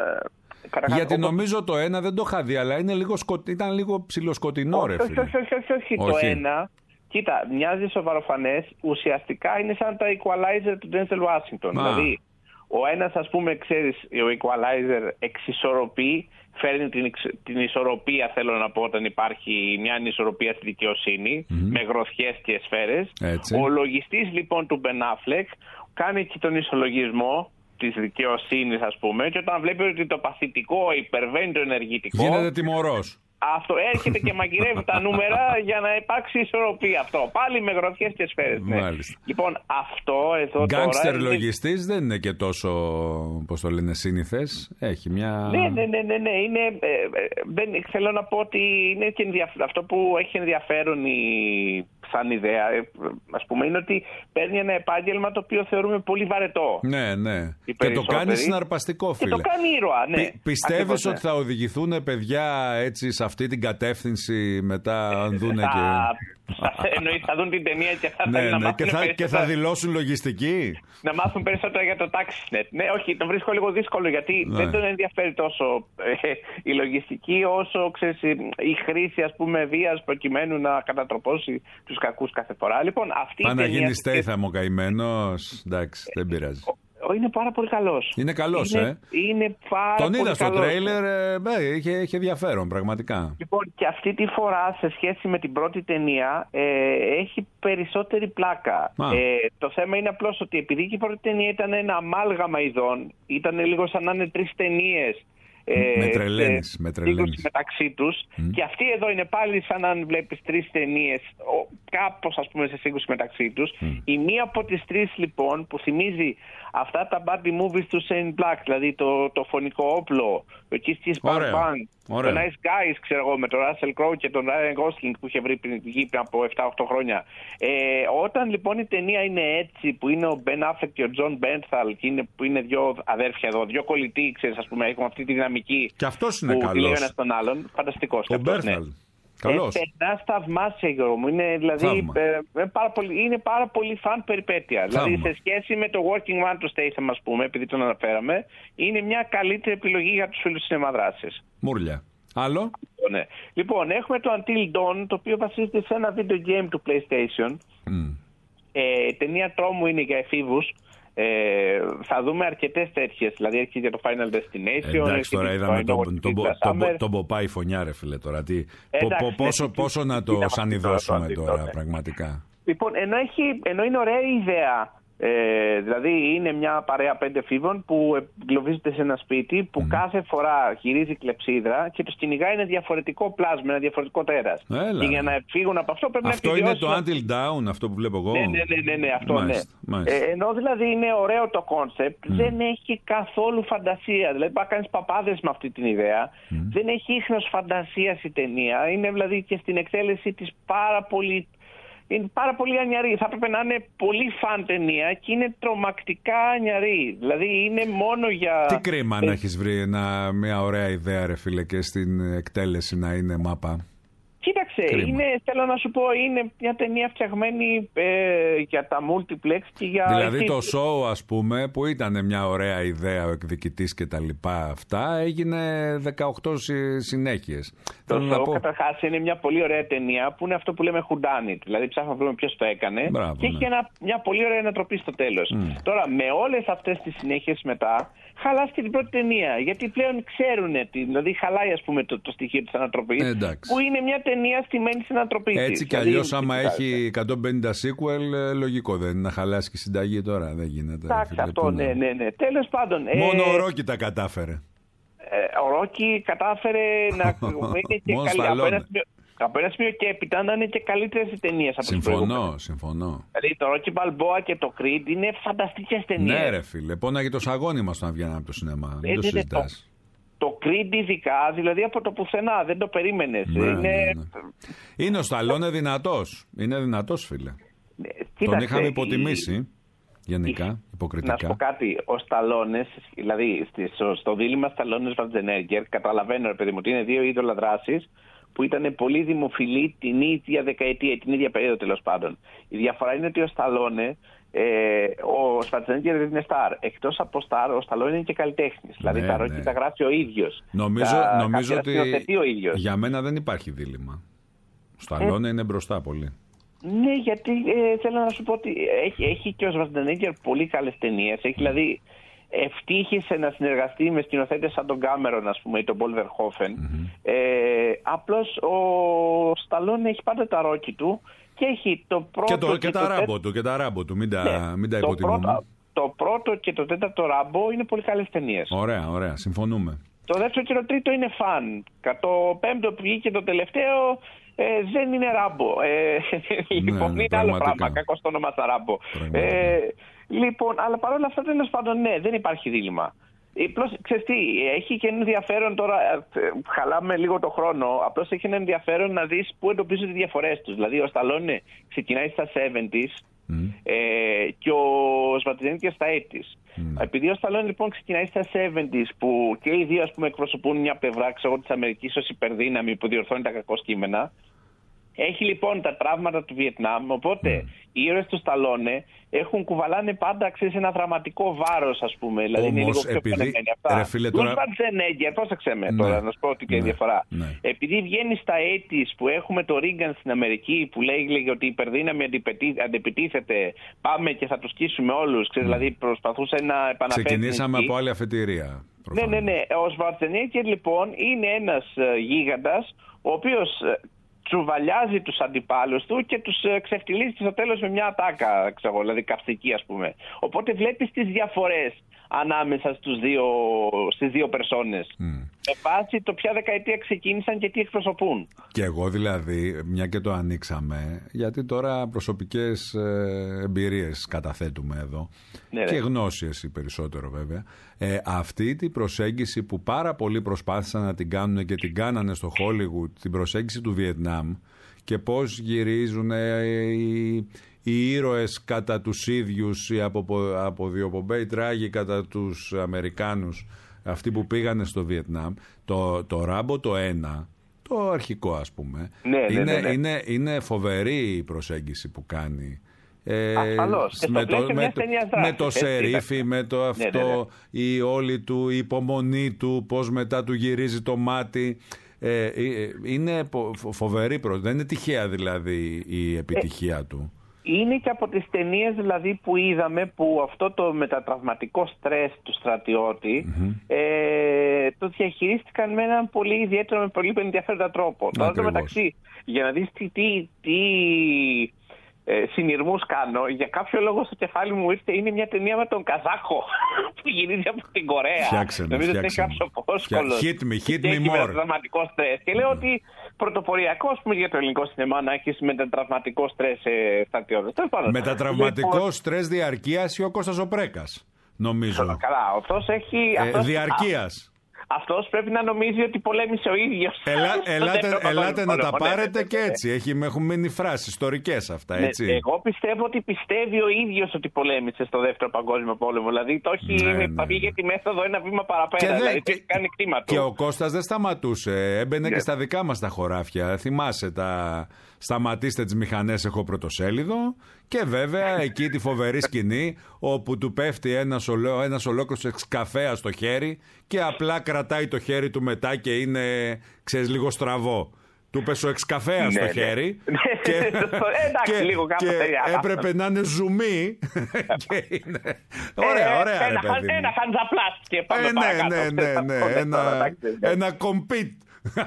Κατα... Γιατί νομίζω το ένα δεν το είχα δει, αλλά είναι λίγο σκο... ήταν λίγο ψιλοσκοτεινό, ρε φίλε. Όχι, όχι, όχι, όχι, όχι. Το ένα, κοίτα, μοιάζει σοβαροφανές, ουσιαστικά είναι σαν τα Equalizer του Denzel Washington. Α. Δηλαδή, ο ένας, ας πούμε, ξέρεις, ο Equalizer εξισορροπεί, φέρνει την, την ισορροπία, θέλω να πω, όταν υπάρχει μια ανισορροπία στη δικαιοσύνη, mm-hmm. με γροθιές και σφαίρες. Έτσι. Ο λογιστής, λοιπόν, του Ben Affleck κάνει εκεί τον ισολογισμό της δικαιοσύνης, ας πούμε, και όταν βλέπει ότι το παθητικό υπερβαίνει το ενεργητικό, γίνεται τιμωρός. Αυτό έρχεται και μαγειρεύει τα νούμερα για να υπάρξει ισορροπία. Αυτό. Πάλι με γροθιές και σφαίρες. Ναι. Λοιπόν, αυτό εδώ τώρα. Γκάνγκστερ λογιστής δεν είναι και τόσο, πώς το λένε, σύνηθες. Έχει μια. Ναι, ναι, ναι, ναι. ναι. Είναι, ε, δεν, θέλω να πω ότι είναι και ενδιαφ... αυτό που έχει ενδιαφέρον η... σαν ιδέα, ας πούμε, είναι ότι παίρνει ένα επάγγελμα το οποίο θεωρούμε πολύ βαρετό. Ναι, ναι. Και το κάνει συναρπαστικό, φίλε. Και το κάνει ήρωα, ναι. Πι- πιστεύεις ότι ναι. θα οδηγηθούν παιδιά έτσι σε αυτή την κατεύθυνση μετά, αν δούνε θα... και. Εννοείς, θα δουν την ταινία και θα, ναι, ναι, να μάθουν και, θα, και θα δηλώσουν λογιστική. Να μάθουν περισσότερα για το TaxNet. Ναι, όχι, το βρίσκω λίγο δύσκολο γιατί ναι. δεν τον ενδιαφέρει τόσο ε, η λογιστική όσο, ξέρεις, η χρήση, ας πούμε, βίας προκειμένου να κατατροπώσει τους κακούς κάθε φορά. Λοιπόν, αυτή Πά η να ταινία... γίνει Στέιθαμ ο καημένος. Εντάξει, δεν πειράζει. Είναι πάρα πολύ καλός. Είναι καλός, είναι, ε. Είναι πάρα Τον πολύ είδα στο καλός. τρέιλερ, ε, ε, είχε, είχε ενδιαφέρον, πραγματικά. Λοιπόν, και αυτή τη φορά, σε σχέση με την πρώτη ταινία, ε, έχει περισσότερη πλάκα. Ε, το θέμα είναι απλώς ότι επειδή και η πρώτη ταινία ήταν ένα αμάλγαμα ειδών, ήταν λίγο σαν να είναι τρεις ταινίες. Ε, με τρελαίνεις, με τρελαίνεις. μεταξύ τους. Mm. Και αυτή εδώ είναι πάλι σαν να βλέπεις τρεις ταινίες, κάπως, ας πούμε, σε σύγκρουση μεταξύ τους. Mm. Η μία από τις τρεις, λοιπόν, που θυμίζει αυτά τα buddy movies του Shane Black, δηλαδή το, το φωνικό όπλο, το Kiss Kiss Bang Bang, το Nice Guys, ξέρω εγώ, με τον Russell Crowe και τον Ryan Gosling που είχε βρει πριν, πριν από επτά οκτώ χρόνια. Ε, όταν λοιπόν η ταινία είναι έτσι, που είναι ο Ben Affleck και ο John Bernthal, και είναι, που είναι δύο αδέρφια εδώ, δύο κολλητοί, ξέρεις, ας πούμε, έχουν αυτή τη δυναμική. Και αυτός είναι που καλός. Που λέει ένας τον άλλον. Φανταστικός. Ο Bernthal. Καλώς. Ε, περνάς θαυμάσια, Γιώργο μου. Είναι, δηλαδή, ε, πάρα πολύ, είναι πάρα πολύ φαν περιπέτεια. Θαύμα. Δηλαδή, σε σχέση με το Working Man του Statham, ας πούμε, επειδή τον αναφέραμε, είναι μια καλύτερη επιλογή για τους φίλους της σινεμαδράσης. Μούρλια. Άλλο. Ναι. Λοιπόν, έχουμε το Until Dawn, το οποίο βασίζεται σε ένα video game του PlayStation. Mm. Ε, ταινία τρόμου είναι για εφήβους. Ε, θα δούμε αρκετές τέτοιες, δηλαδή έρχεται για το Final Destination. Εντάξει, τώρα είδαμε τον το, το, το, το Ποπάι φωνιά, ρε φίλε, τώρα. Τι, εντάξει, πο, πο, πόσο, πόσο να το σανιδώσουμε τώρα, πραγματικά. Λοιπόν, ενώ, έχει, ενώ είναι ωραία η ιδέα Ε, δηλαδή είναι μια παρέα πέντε εφήβων που εγκλωβίζεται σε ένα σπίτι που mm. κάθε φορά γυρίζει κλεψίδρα και τους κυνηγάει ένα διαφορετικό πλάσμα, ένα διαφορετικό τέρας. Έλα. Και για να φύγουν από αυτό πρέπει αυτό να επιβιώσουν. Αυτό είναι το Until Dawn, αυτό που βλέπω εγώ. Ναι, ναι, ναι, ναι, ναι αυτό μάλιστα, ναι. Μάλιστα. Ε, ενώ δηλαδή είναι ωραίο το κόνσεπτ, mm. δεν έχει καθόλου φαντασία. Δηλαδή πάει να κάνεις παπάδες με αυτή την ιδέα. Mm. Δεν έχει ίχνος φαντασίας η ταινία. Είναι δηλαδή και στην εκτέλεση της πάρα πολύ... Είναι πάρα πολύ ανιαρή. Θα έπρεπε να είναι πολύ φαν ταινία και είναι τρομακτικά ανιαρή. Δηλαδή είναι μόνο για... Τι κρίμα ε... να έχεις βρει ένα, μια ωραία ιδέα ρε φίλε και στην εκτέλεση να είναι μάπα. Κοίταξε, είναι, θέλω να σου πω, είναι μια ταινία φτιαγμένη ε, για τα multiplex και για... Δηλαδή το show, ας πούμε, που ήταν μια ωραία ιδέα ο εκδικητής και τα λοιπά αυτά, έγινε δεκαοκτώ συνέχειες. Το show, πω... καταρχάς, είναι μια πολύ ωραία ταινία που είναι αυτό που λέμε whodunit. Δηλαδή ψάχνουμε να βρούμε ποιος το έκανε. Μπράβο, και ναι. έχει ένα, μια πολύ ωραία ανατροπή στο τέλος. Mm. Τώρα, με όλες αυτές τις συνέχειες μετά, χαλάς και την πρώτη ταινία. Γιατί πλέον ξέρουν, δηλαδή χαλάει ας πούμε το, το στοιχείο της ανατροπής, ε, που είναι μια ταινία στημένη στην ανατροπή. Έτσι κι αλλιώς άμα έχει εκατόν πενήντα sequel, λογικό δεν είναι να χαλάσει και συνταγή τώρα, δεν γίνεται. Εντάξει, αυτό ναι, ναι, ναι. Τέλος πάντων. Μόνο ε, ο Ρόκι τα κατάφερε. Ε, ο Ρόκι κατάφερε να είναι και καλή. Από ένα σημείο και έπειτα να είναι και καλύτερες οι ταινίες από τις προηγούμενες. Συμφωνώ, συμφωνώ. Δηλαδή το Rocky Balboa και το Creed είναι φανταστικές ταινίες. Ναι ρε φίλε, πόναγε το σαγόνι μας να βγαίναμε από το σινεμά. Δεν το συζητάς. Το, το Creed ειδικά, δηλαδή από το πουθενά, δεν το περίμενες. Ναι, είναι... Ναι, ναι. είναι ο Σταλόνε δυνατός. Είναι δυνατός φίλε. Ναι, τον κοίταξε, είχαμε υποτιμήσει. Η... Γενικά, υποκριτικά. Να σου πω κάτι, ο Σταλόνες, δηλαδή στο, στο δίλημμα Σταλόνες Βαρτζενέγκερ, καταλαβαίνω ρε παιδί μου ότι είναι δύο είδωλα δράσης που ήταν πολύ δημοφιλή την ίδια δεκαετία, την ίδια περίοδο τέλος πάντων. Η διαφορά είναι ότι ο Σταλόνε, ε, ο Σβαρτζενέγκερ δεν είναι στάρ. Εκτός από στάρ, ο Σταλόνε είναι και καλλιτέχνης. Δηλαδή ναι, τα ρόκι ναι. τα γράφει ο ίδιος. Νομίζω, τα, νομίζω ότι ο ίδιος. Για μένα δεν υπάρχει δίλημμα. Ο Σταλόνε ε, είναι μπροστά πολύ. Ναι, γιατί ε, θέλω να σου πω ότι έχει, έχει και ο Σβαρτζενέγκερ πολύ καλές ταινίες. Έχει δηλαδή... ευτύχησε να συνεργαστεί με σκηνοθέτες σαν τον Κάμερον, ας πούμε, ή τον Πολ Βερχόφεν. Mm-hmm. Ε, απλώς ο Σταλόνε έχει πάντα τα ρόκι του και έχει το πρώτο... Και, το, και, και τα το ράμπο του, και τα ράμπο του, μην τα, ναι, μην τα υποτιμούμε. Το πρώτο, το πρώτο και το τέταρτο ράμπο είναι πολύ καλές ταινίες. Ωραία, ωραία, συμφωνούμε. Το δεύτερο και το τρίτο είναι φαν. Το πέμπτο που βγήκε το τελευταίο ε, δεν είναι ράμπο. Ε, λοιπόν, ναι, είναι άλλο πράγμα, κακώς το όνομα στα ράμπο. Ε, λοιπόν, αλλά παρόλα αυτά τέλος πάντων ναι, δεν υπάρχει δίλημμα. Απλώς, ξέρεις τι, έχει και ένα ενδιαφέρον τώρα, χαλάμε λίγο το χρόνο, απλώς έχει ένα ενδιαφέρον να δεις πού εντοπίζουν τις διαφορές τους. Δηλαδή ο Σταλόνε ξεκινάει στα εβδομήντα mm. ε, και ο Σβαρτζενέγκερ στα ογδόντα. Mm. Επειδή ο Σταλόνε λοιπόν ξεκινάει στα εβδομήντα που και οι δύο ας πούμε εκπροσωπούν μια πλευρά ξέρω, της Αμερικής ως υπερδύναμη που διορθώνει τα κακό κείμενα, έχει λοιπόν τα τραύματα του Βιετνάμ, οπότε mm. οι ήρωες του Σταλόνε έχουν κουβαλάνε πάντα ξέρεις, ένα δραματικό βάρος, ας πούμε. Δηλαδή όμως, είναι λίγο πιο επειδή... πανεμένοι αυτά. Ρε φίλε, τώρα... Σβαρτζενέγκερ, πρόσεξε με ναι. τώρα, να σου πω ότι και η ναι. διαφορά. Ναι. Επειδή βγαίνει στα ογδόντα που έχουμε το Ρίγκαν στην Αμερική που λέει ότι η υπερδύναμη αντεπιτίθεται, πάμε και θα τους σκίσουμε όλους. Ξέρεις, mm. Δηλαδή προσπαθούσε να επαναφέρει. Ξεκινήσαμε από άλλη αφετηρία. Ναι, ναι, ναι. Ο Σβαρτζενέγκερ λοιπόν είναι ένας γίγαντας ο οποίος τσουβαλιάζει τους αντιπάλους του και τους ξεφτιλίζει στο τέλος με μια ατάκα, ξέρω, δηλαδή καυστική ας πούμε. Οπότε βλέπεις τις διαφορές ανάμεσα στους δύο, στις δύο περσόνες. Mm. Με βάση το ποια δεκαετία ξεκίνησαν και τι εκπροσωπούν. Και εγώ δηλαδή, μια και το ανοίξαμε, γιατί τώρα προσωπικές εμπειρίες καταθέτουμε εδώ ναι, και γνώσεις εσύ περισσότερο βέβαια. Ε, αυτή την προσέγγιση που πάρα πολλοί προσπάθησαν να την κάνουν και την κάνανε στο Hollywood, την προσέγγιση του Βιετνάμ και πώς γυρίζουν ε, οι, οι ήρωες κατά τους ίδιους, οι αποδιοπομπαίοι τράγοι κατά τους Αμερικάνους, αυτοί που πήγανε στο Βιετνάμ, το, το Ράμπο το ένα, το αρχικό ας πούμε, ναι, ναι, είναι, ναι, ναι. Είναι, είναι φοβερή η προσέγγιση που κάνει. Ε, Ασφαλώς. Με το, με, το, με το σερίφι, με το αυτό, ναι, ναι, ναι. η όλη του, η υπομονή του, πώς μετά του γυρίζει το μάτι. Ε, είναι φοβερή πρόσθεση. Δεν είναι τυχαία δηλαδή η επιτυχία ε, του. Είναι και από τις ταινίες δηλαδή που είδαμε που αυτό το μετατραυματικό στρες του στρατιώτη mm-hmm. ε, το διαχειρίστηκαν με έναν πολύ ιδιαίτερο, με πολύ ενδιαφέροντα τρόπο. Τώρα το μεταξύ, για να δεις τι, τι, τι, ε, συνειρμούς κάνω. Για κάποιο λόγο στο κεφάλι μου ήρθε, είναι μια ταινία με τον Καζάχο που γυρίζει από την Κορέα. Φτιάξε με, Νομίζω ότι φτιάξε έχει με. κάποιο Πόσκολος. Hit me, hit Και me έχει more. μετατραυματικό στρες. Και λέω ότι πρωτοποριακό, ας πούμε, για το ελληνικό σινεμά να έχεις μετατραυματικό στρες σε εφτά ώρες. Μετατραυματικό Λοιπόν, στρες διαρκείας ή ο Κώστας ο Πρέκας, νομίζω. καλά, αυτός έχει... Ε, αυτός- διαρκείας. Αυτός πρέπει να νομίζει ότι πολέμησε ο ίδιος. Ελά, στο ελάτε Δεύτερο ελάτε Παγκόσμιο να τα Πόλεμο. Ναι, πάρετε ναι, και ναι. έτσι. Έχει, έχουν μείνει φράσεις ιστορικές αυτά, Ναι, έτσι. εγώ πιστεύω ότι πιστεύει ο ίδιος ότι πολέμησε στο Δεύτερο Παγκόσμιο Πόλεμο. Δηλαδή το έχει Ναι, ναι, θα πήγε ναι. τη μέθοδο ένα βήμα παραπέρα. δε- δηλαδή το έχει κάνει κτήμα του. και ο Κώστας δεν σταματούσε. Έμπαινε Ναι. και στα δικά μας τα χωράφια. Θυμάσαι τα. Σταματήστε τις μηχανές, έχω πρωτοσέλιδο. Και βέβαια εκεί τη φοβερή σκηνή όπου του πέφτει ένας, ολό, ένας ολόκληρος εξκαφέας στο χέρι και απλά κρατάει το χέρι του μετά και είναι, ξέρεις, λίγο στραβό. Του πες ο εξκαφέας στο Ναι, ναι. χέρι Ναι, και, εντάξει, λίγο κάπου και τέτοια. έπρεπε να είναι ζουμί και είναι... Ωραία, ωραία Ε, ρε ένα, παιδί μου. ένα χαντζαπλάστ και πάμε Ε, ναι, παρακάτω. ναι, ναι, ναι, ένα, ναι. ένα compete.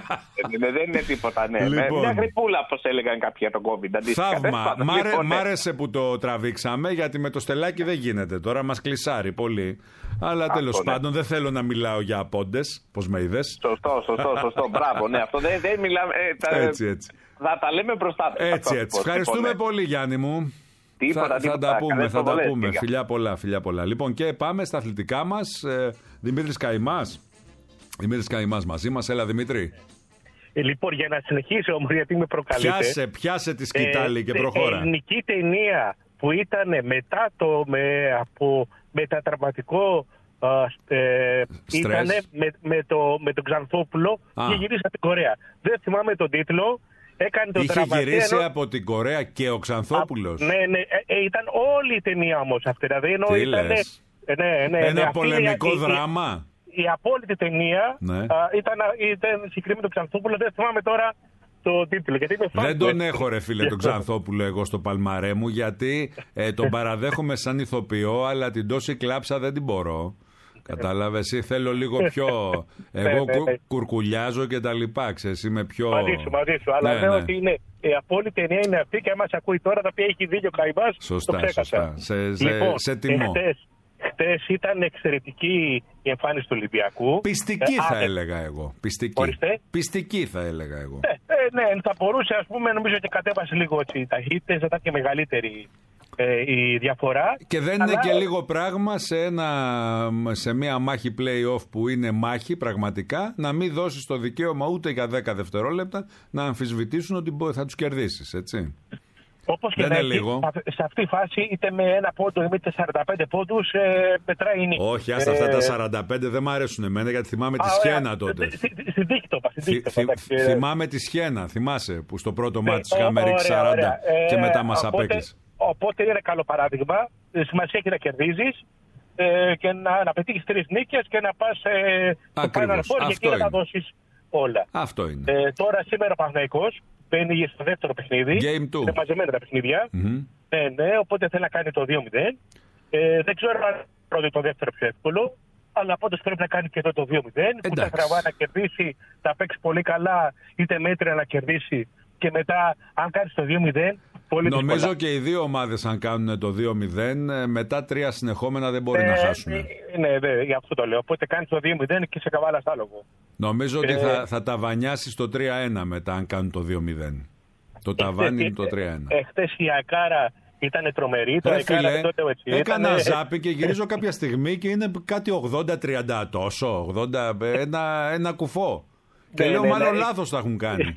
Ε, ναι, δεν είναι τίποτα, ναι. Λοιπόν. Μια γρυπούλα, όπως έλεγαν κάποιοι για τον COVID. αντίστοιχα. Τέλος Θαύμα. πάντων, Μ' άρε- λοιπόν, μ' ναι. άρεσε που το τραβήξαμε, γιατί με το στελάκι δεν γίνεται. Τώρα μας κλεισάρει πολύ. Αλλά τέλος ναι. πάντων δεν θέλω να μιλάω για απόντες. Πώς με είδες. Σωστό, σωστό, σωστό. Μπράβο, ναι. Αυτό δεν, δεν μιλάμε. ε, τα- Έτσι, έτσι. Θα τα λέμε μπροστά. Έτσι, έτσι. Ευχαριστούμε Λοιπόν, πολύ, Γιάννη μου. Τίποτα, θα, θα τίποτα. τα πούμε, Καλές θα τα προβολές, πούμε. Κυριακά. Φιλιά πολλά, φιλιά πολλά. Λοιπόν, και πάμε στα αθλητικά μας. Ε, Δημήτρης Καϊμάς. Δημήτρης Καϊμάς μαζί μας. Έλα, Δημήτρη. Ε, λοιπόν, για να συνεχίσω όμως, γιατί με προκαλείτε. Πιάσε, πιάσε τη σκητάλη και ε, προχώρα. Ελληνική ταινία που ήταν μετά το με, από μετατραυματικό α, ε, ήταν με, με, το, με τον Ξανθόπουλο Α. και γυρίσει από την Κορέα. Δεν θυμάμαι τον τίτλο. Έκανε τον Είχε τραυματία, γυρίσει ενώ- από την Κορέα και ο Ξανθόπουλος. Α, ναι, ναι, ε, ε, ήταν όλη η ταινία όμως αυτή. Δηλαδή, ενώ Τι ήταν, λες? ε, ναι, ναι, ναι, Ένα αυτή πολεμικό η- η- δράμα. Η απόλυτη ταινία Ναι. α, ήταν, ήταν συγκεκριμένη με τον Ξανθόπουλο. Δεν θυμάμαι τώρα το τίτλο. Γιατί είμαι φαν Δεν του, τον έτσι. έχω ρε φίλε τον Ξανθόπουλο εγώ στο παλμαρέ μου, γιατί ε, τον παραδέχομαι σαν ηθοποιό, αλλά την τόση κλάψα δεν την μπορώ. Κατάλαβε, εσύ θέλω λίγο πιο. Εγώ Ναι, ναι, κου- ναι. κουρκουλιάζω και τα λοιπά, ξέρεις, είμαι πιο. Μαζί σου, μαζί σου. Αλλά Ναι, λέω ναι. ότι είναι η απόλυτη ταινία είναι αυτή και άμα σε ακούει τώρα θα πει έχει δίκιο ο Καϊμάς. Σωστά, το ξέχασα. σωστά. Σε- σε- λοιπόν, σε τιμώ. ε, χτες, χτες ήταν εξαιρετική η εμφάνιση του Ολυμπιακού. Πιστική Ε, θα α, έλεγα εγώ. Πιστική. Ορίστε. Πιστική θα έλεγα εγώ. Ε, ε, ναι, θα μπορούσε, ας πούμε, νομίζω ότι κατέβασε λίγο έτσι, οι ταχύτητες, θα ήταν και μεγαλύτερη ε, η διαφορά. Και δεν Αλλά- είναι και λίγο πράγμα σε, ένα, σε μια μάχη play-off που είναι μάχη πραγματικά να μην δώσεις το δικαίωμα ούτε για δέκα δευτερόλεπτα να αμφισβητήσουν ότι μπο- θα τους κερδίσεις, έτσι. Όπως και Δεν να είναι έχει, λίγο. σε αυτή τη φάση, είτε με ένα πόντο είτε με σαράντα πέντε πόντους, ε, μετράει η νίκη. Όχι, άστα Ε, αυτά τα σαράντα πέντε δεν μ' αρέσουν εμένα, γιατί θυμάμαι τη α, Σχένα ωραία. τότε. Στη- στη- Στην δίκη το είπα, στην Θυ- δίκη το θυ- είπα, εντάξει, ε, θυμάμαι τη Σχένα, θυμάσαι, που στο πρώτο ναι, μάτι τους είχαμε ωραία, ρίξει ωραία. σαράντα και Ε, μετά μας οπότε- απέκλεισε. Οπότε είναι καλό παράδειγμα. Ε, Σημασία έχει να κερδίζεις ε, και να, να πετύχεις τρεις νίκες και να πας ε, στο Ακριβώς. Final Four και Αυτό εκεί να τα είναι. δώσεις όλα. Αυτό είναι. Ε, τώρα σήμερα ο Παναθηναϊκός μπαίνει στο δεύτερο παιχνίδι. Game two. Είναι μαζεμένα τα παιχνίδια. Μμμ. Ναι, ναι, οπότε θέλει να κάνει το δύο μηδέν. Ε, δεν ξέρω αν πρώτο ή το δεύτερο πιο εύκολο, αλλά από ό,τι πρέπει να κάνει και εδώ το δύο μηδέν. Που θα Εντάξει. τραβά να κερδίσει, θα παίξει πολύ καλά, είτε μέτρια να κερδίσει. Και μετά, αν κάνει το δύο μηδέν, πολύ Νομίζω δύσκολα. και οι δύο ομάδες αν κάνουν το δύο μηδέν, ε, μετά τρία συνεχόμενα δεν μπορεί να Ε, χάσουν. ε, Ναι, ναι, γι' αυτό το λέω. Οπότε κάνει το δύο μηδέν και σε καβάλα άλογο. Νομίζω ότι ε, θα, θα τα βανιάσει στο τρία ένα μετά αν κάνουν το δύο μηδέν. Το ταβάνι είναι το τρία ένα. Εχθές η Ακάρα ήταν τρομερή. Το Ρε Ακάρα φίλε, τότε έτσι. έκανα Ήτανε- ζάπι και γυρίζω κάποια στιγμή και είναι κάτι ογδόντα τριάντα τόσο, ογδόντα, ένα, ένα κουφό. Και Ναι, λέω ναι, μάλλον ναι. λάθος τα έχουν κάνει.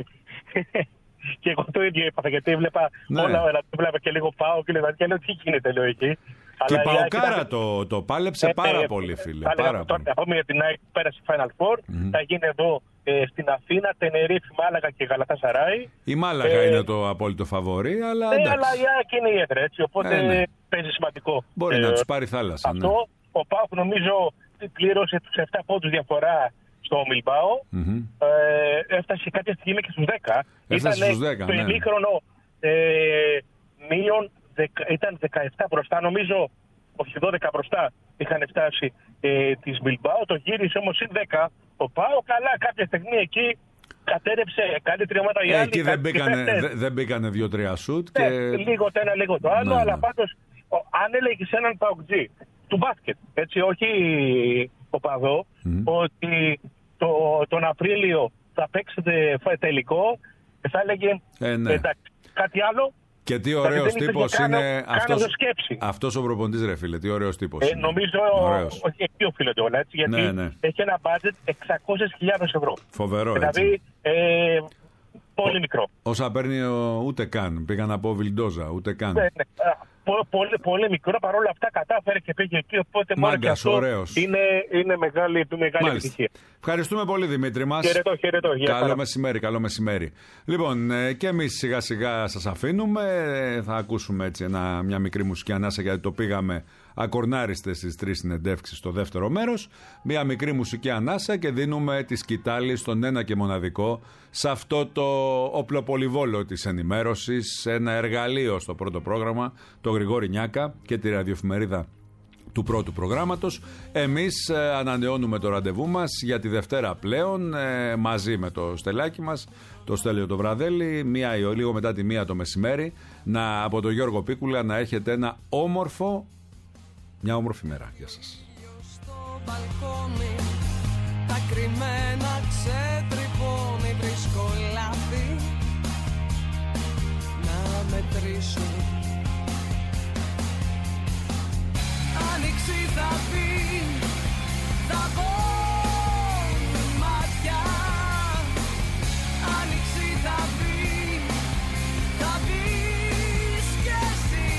Και εγώ το ίδιο έπαθα, γιατί έβλεπα Ναι. όλα, όλα, έβλεπα και λίγο πάω και λέω, και λέω τι γίνεται, λέω εκεί. Και η Αλλά η ΑΕΚ Παοκάρα ήταν- το, το πάλεψε Ε, πάρα ε, πολύ, φίλε. θα λέγαμε Πάρα τώρα, πολύ. να πούμε για την ΑΕΚ που πέρασε Final Four, θα γίνει εδώ ε, στην Αθήνα, Τενερίφη, Μάλαγα και Γαλατασαράι. Η Μάλαγα ε, είναι το απόλυτο φαβορί, αλλά Ναι, εντάξει. αλλά η ΑΕΚ είναι η έδρα, έτσι, οπότε Ε, ναι. παίζει σημαντικό. Μπορεί Ε, να τους πάρει θάλασσα. Ναι. Αυτό, ο ΠΑΟΚ νομίζω πλήρωσε τους επτά πόντους διαφορά στο Μιλμπάο. Μμμ. Ε, έφτασε κάποια στιγμή και στους δέκα. Έφτασε Ήτανε στους δέκα, το ναι. ημίχρονο ε, μείον δεκα- ήταν δεκαεπτά μπροστά, νομίζω, όχι δώδεκα μπροστά είχαν φτάσει ε, της Μιλμπάο. Το γύρισε όμως συν δέκα ο ΠΑΟ. Καλά, κάποια στιγμή εκεί κατέρευσε, κάνει τριώματα η άλλη. Εκεί δεν μπήκανε, δε, δεν μπήκανε δύο-τρία σουτ. Ναι, Και... λίγο το ένα, λίγο το άλλο, ναι, αλλά ναι. πάντως αν έλεγε σε έναν παοκτζή του μπάσκετ, έτσι, όχι οπαδό, mm. ότι το, τον Απρίλιο θα παίξετε τελικό, θα έλεγε ε, ναι. εντάξει, κάτι άλλο. Και τι ωραίος τύπος είναι αυτός, αυτός ο προπονητής, ρε φίλε, τι ωραίος τύπος ε, είναι. Νομίζω ότι εκεί οφείλεται όλα, έτσι, γιατί ναι, ναι. έχει ένα budget εξακόσιες χιλιάδες ευρώ. Φοβερό, δηλαδή, έτσι. Ε, πολύ ο, μικρό. Όσα παίρνει ο, ούτε καν, πήγα να πω Βιλντόζα, ούτε καν. Ναι, ναι. Πολύ, πολύ μικρό, παρόλα αυτά κατάφερε και πήγε εκεί, οπότε μόνο και αυτό ωραίος. είναι, είναι μεγάλη, μεγάλη επιτυχία. Ευχαριστούμε πολύ, Δημήτρη μας. Χαιρετώ, χαιρετώ. Καλό παρά. μεσημέρι, καλό μεσημέρι. Λοιπόν, και εμείς σιγά σιγά σας αφήνουμε. Θα ακούσουμε έτσι ένα, μια μικρή μουσική ανάσα, γιατί το πήγαμε ακορνάριστες στις τρεις συνεντεύξεις στο δεύτερο μέρος. Μια μικρή μουσική ανάσα και δίνουμε τη σκητάλη στον ένα και μοναδικό, σε αυτό το οπλοπολιβόλο της ενημέρωσης, ένα εργαλείο στο πρώτο πρόγραμμα, το Γρηγόρη Νιάκα και τη ραδιοεφημερίδα του πρώτου προγράμματος. Εμείς ε, ανανεώνουμε το ραντεβού μας για τη Δευτέρα πλέον, ε, μαζί με το στελάκι μας, το Στέλιο το Βραδέλη, μία, λίγο μετά τη μία το μεσημέρι, να, από τον Γιώργο Πίκουλα, να έχετε ένα όμορφο, μια όμορφη μέρα. Γεια σας. Στο μπαλκόνι, τα κρυμμένα ξετρυπώνει, βρίσκω λάθη να μετρήσω. Άνοιξη θα πει, θα πόνει μάτια. Άνοιξη θα πει, θα πεις κι εσύ.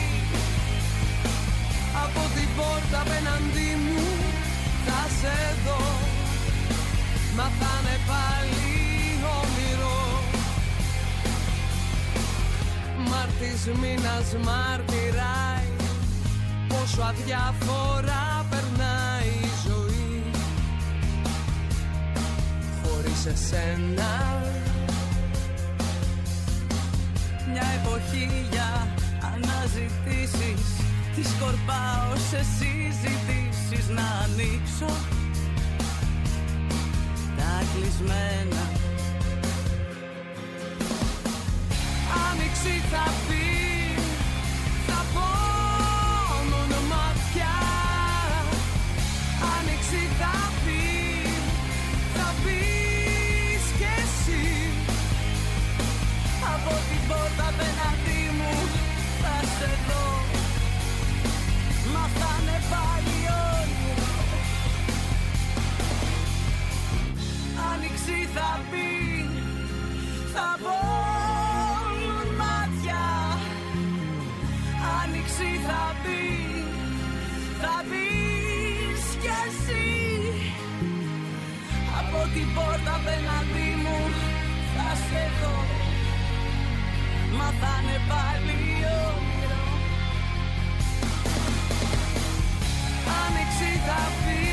Από την πόρτα απέναντί μου θα σε δω, μα θα είναι πάλι όνειρο. Μάρτης μήνας μαρτυράει πόσο αδιάφορα περνάει η ζωή χωρίς εσένα. Μια εποχή για αναζητήσεις, τι σκορπάω σε συζητήσεις, να ανοίξω τα κλεισμένα. Άνοιξη θα πει, θα πόνουν μάτια. Άνοιξη θα πει, θα πεις κι εσύ. Από την πόρτα απέναντί μου θα σε δω, μα θα είναι πάλι όνειρο. Άνοιξη θα πει, θα πόνουν μάτια. Άνοιξη θα πει, θα πεις κι εσύ. Από την πόρτα απέναντί μου θα σε δω, μα θα είναι πάλι όνειρο. Άνοιξη θα πει,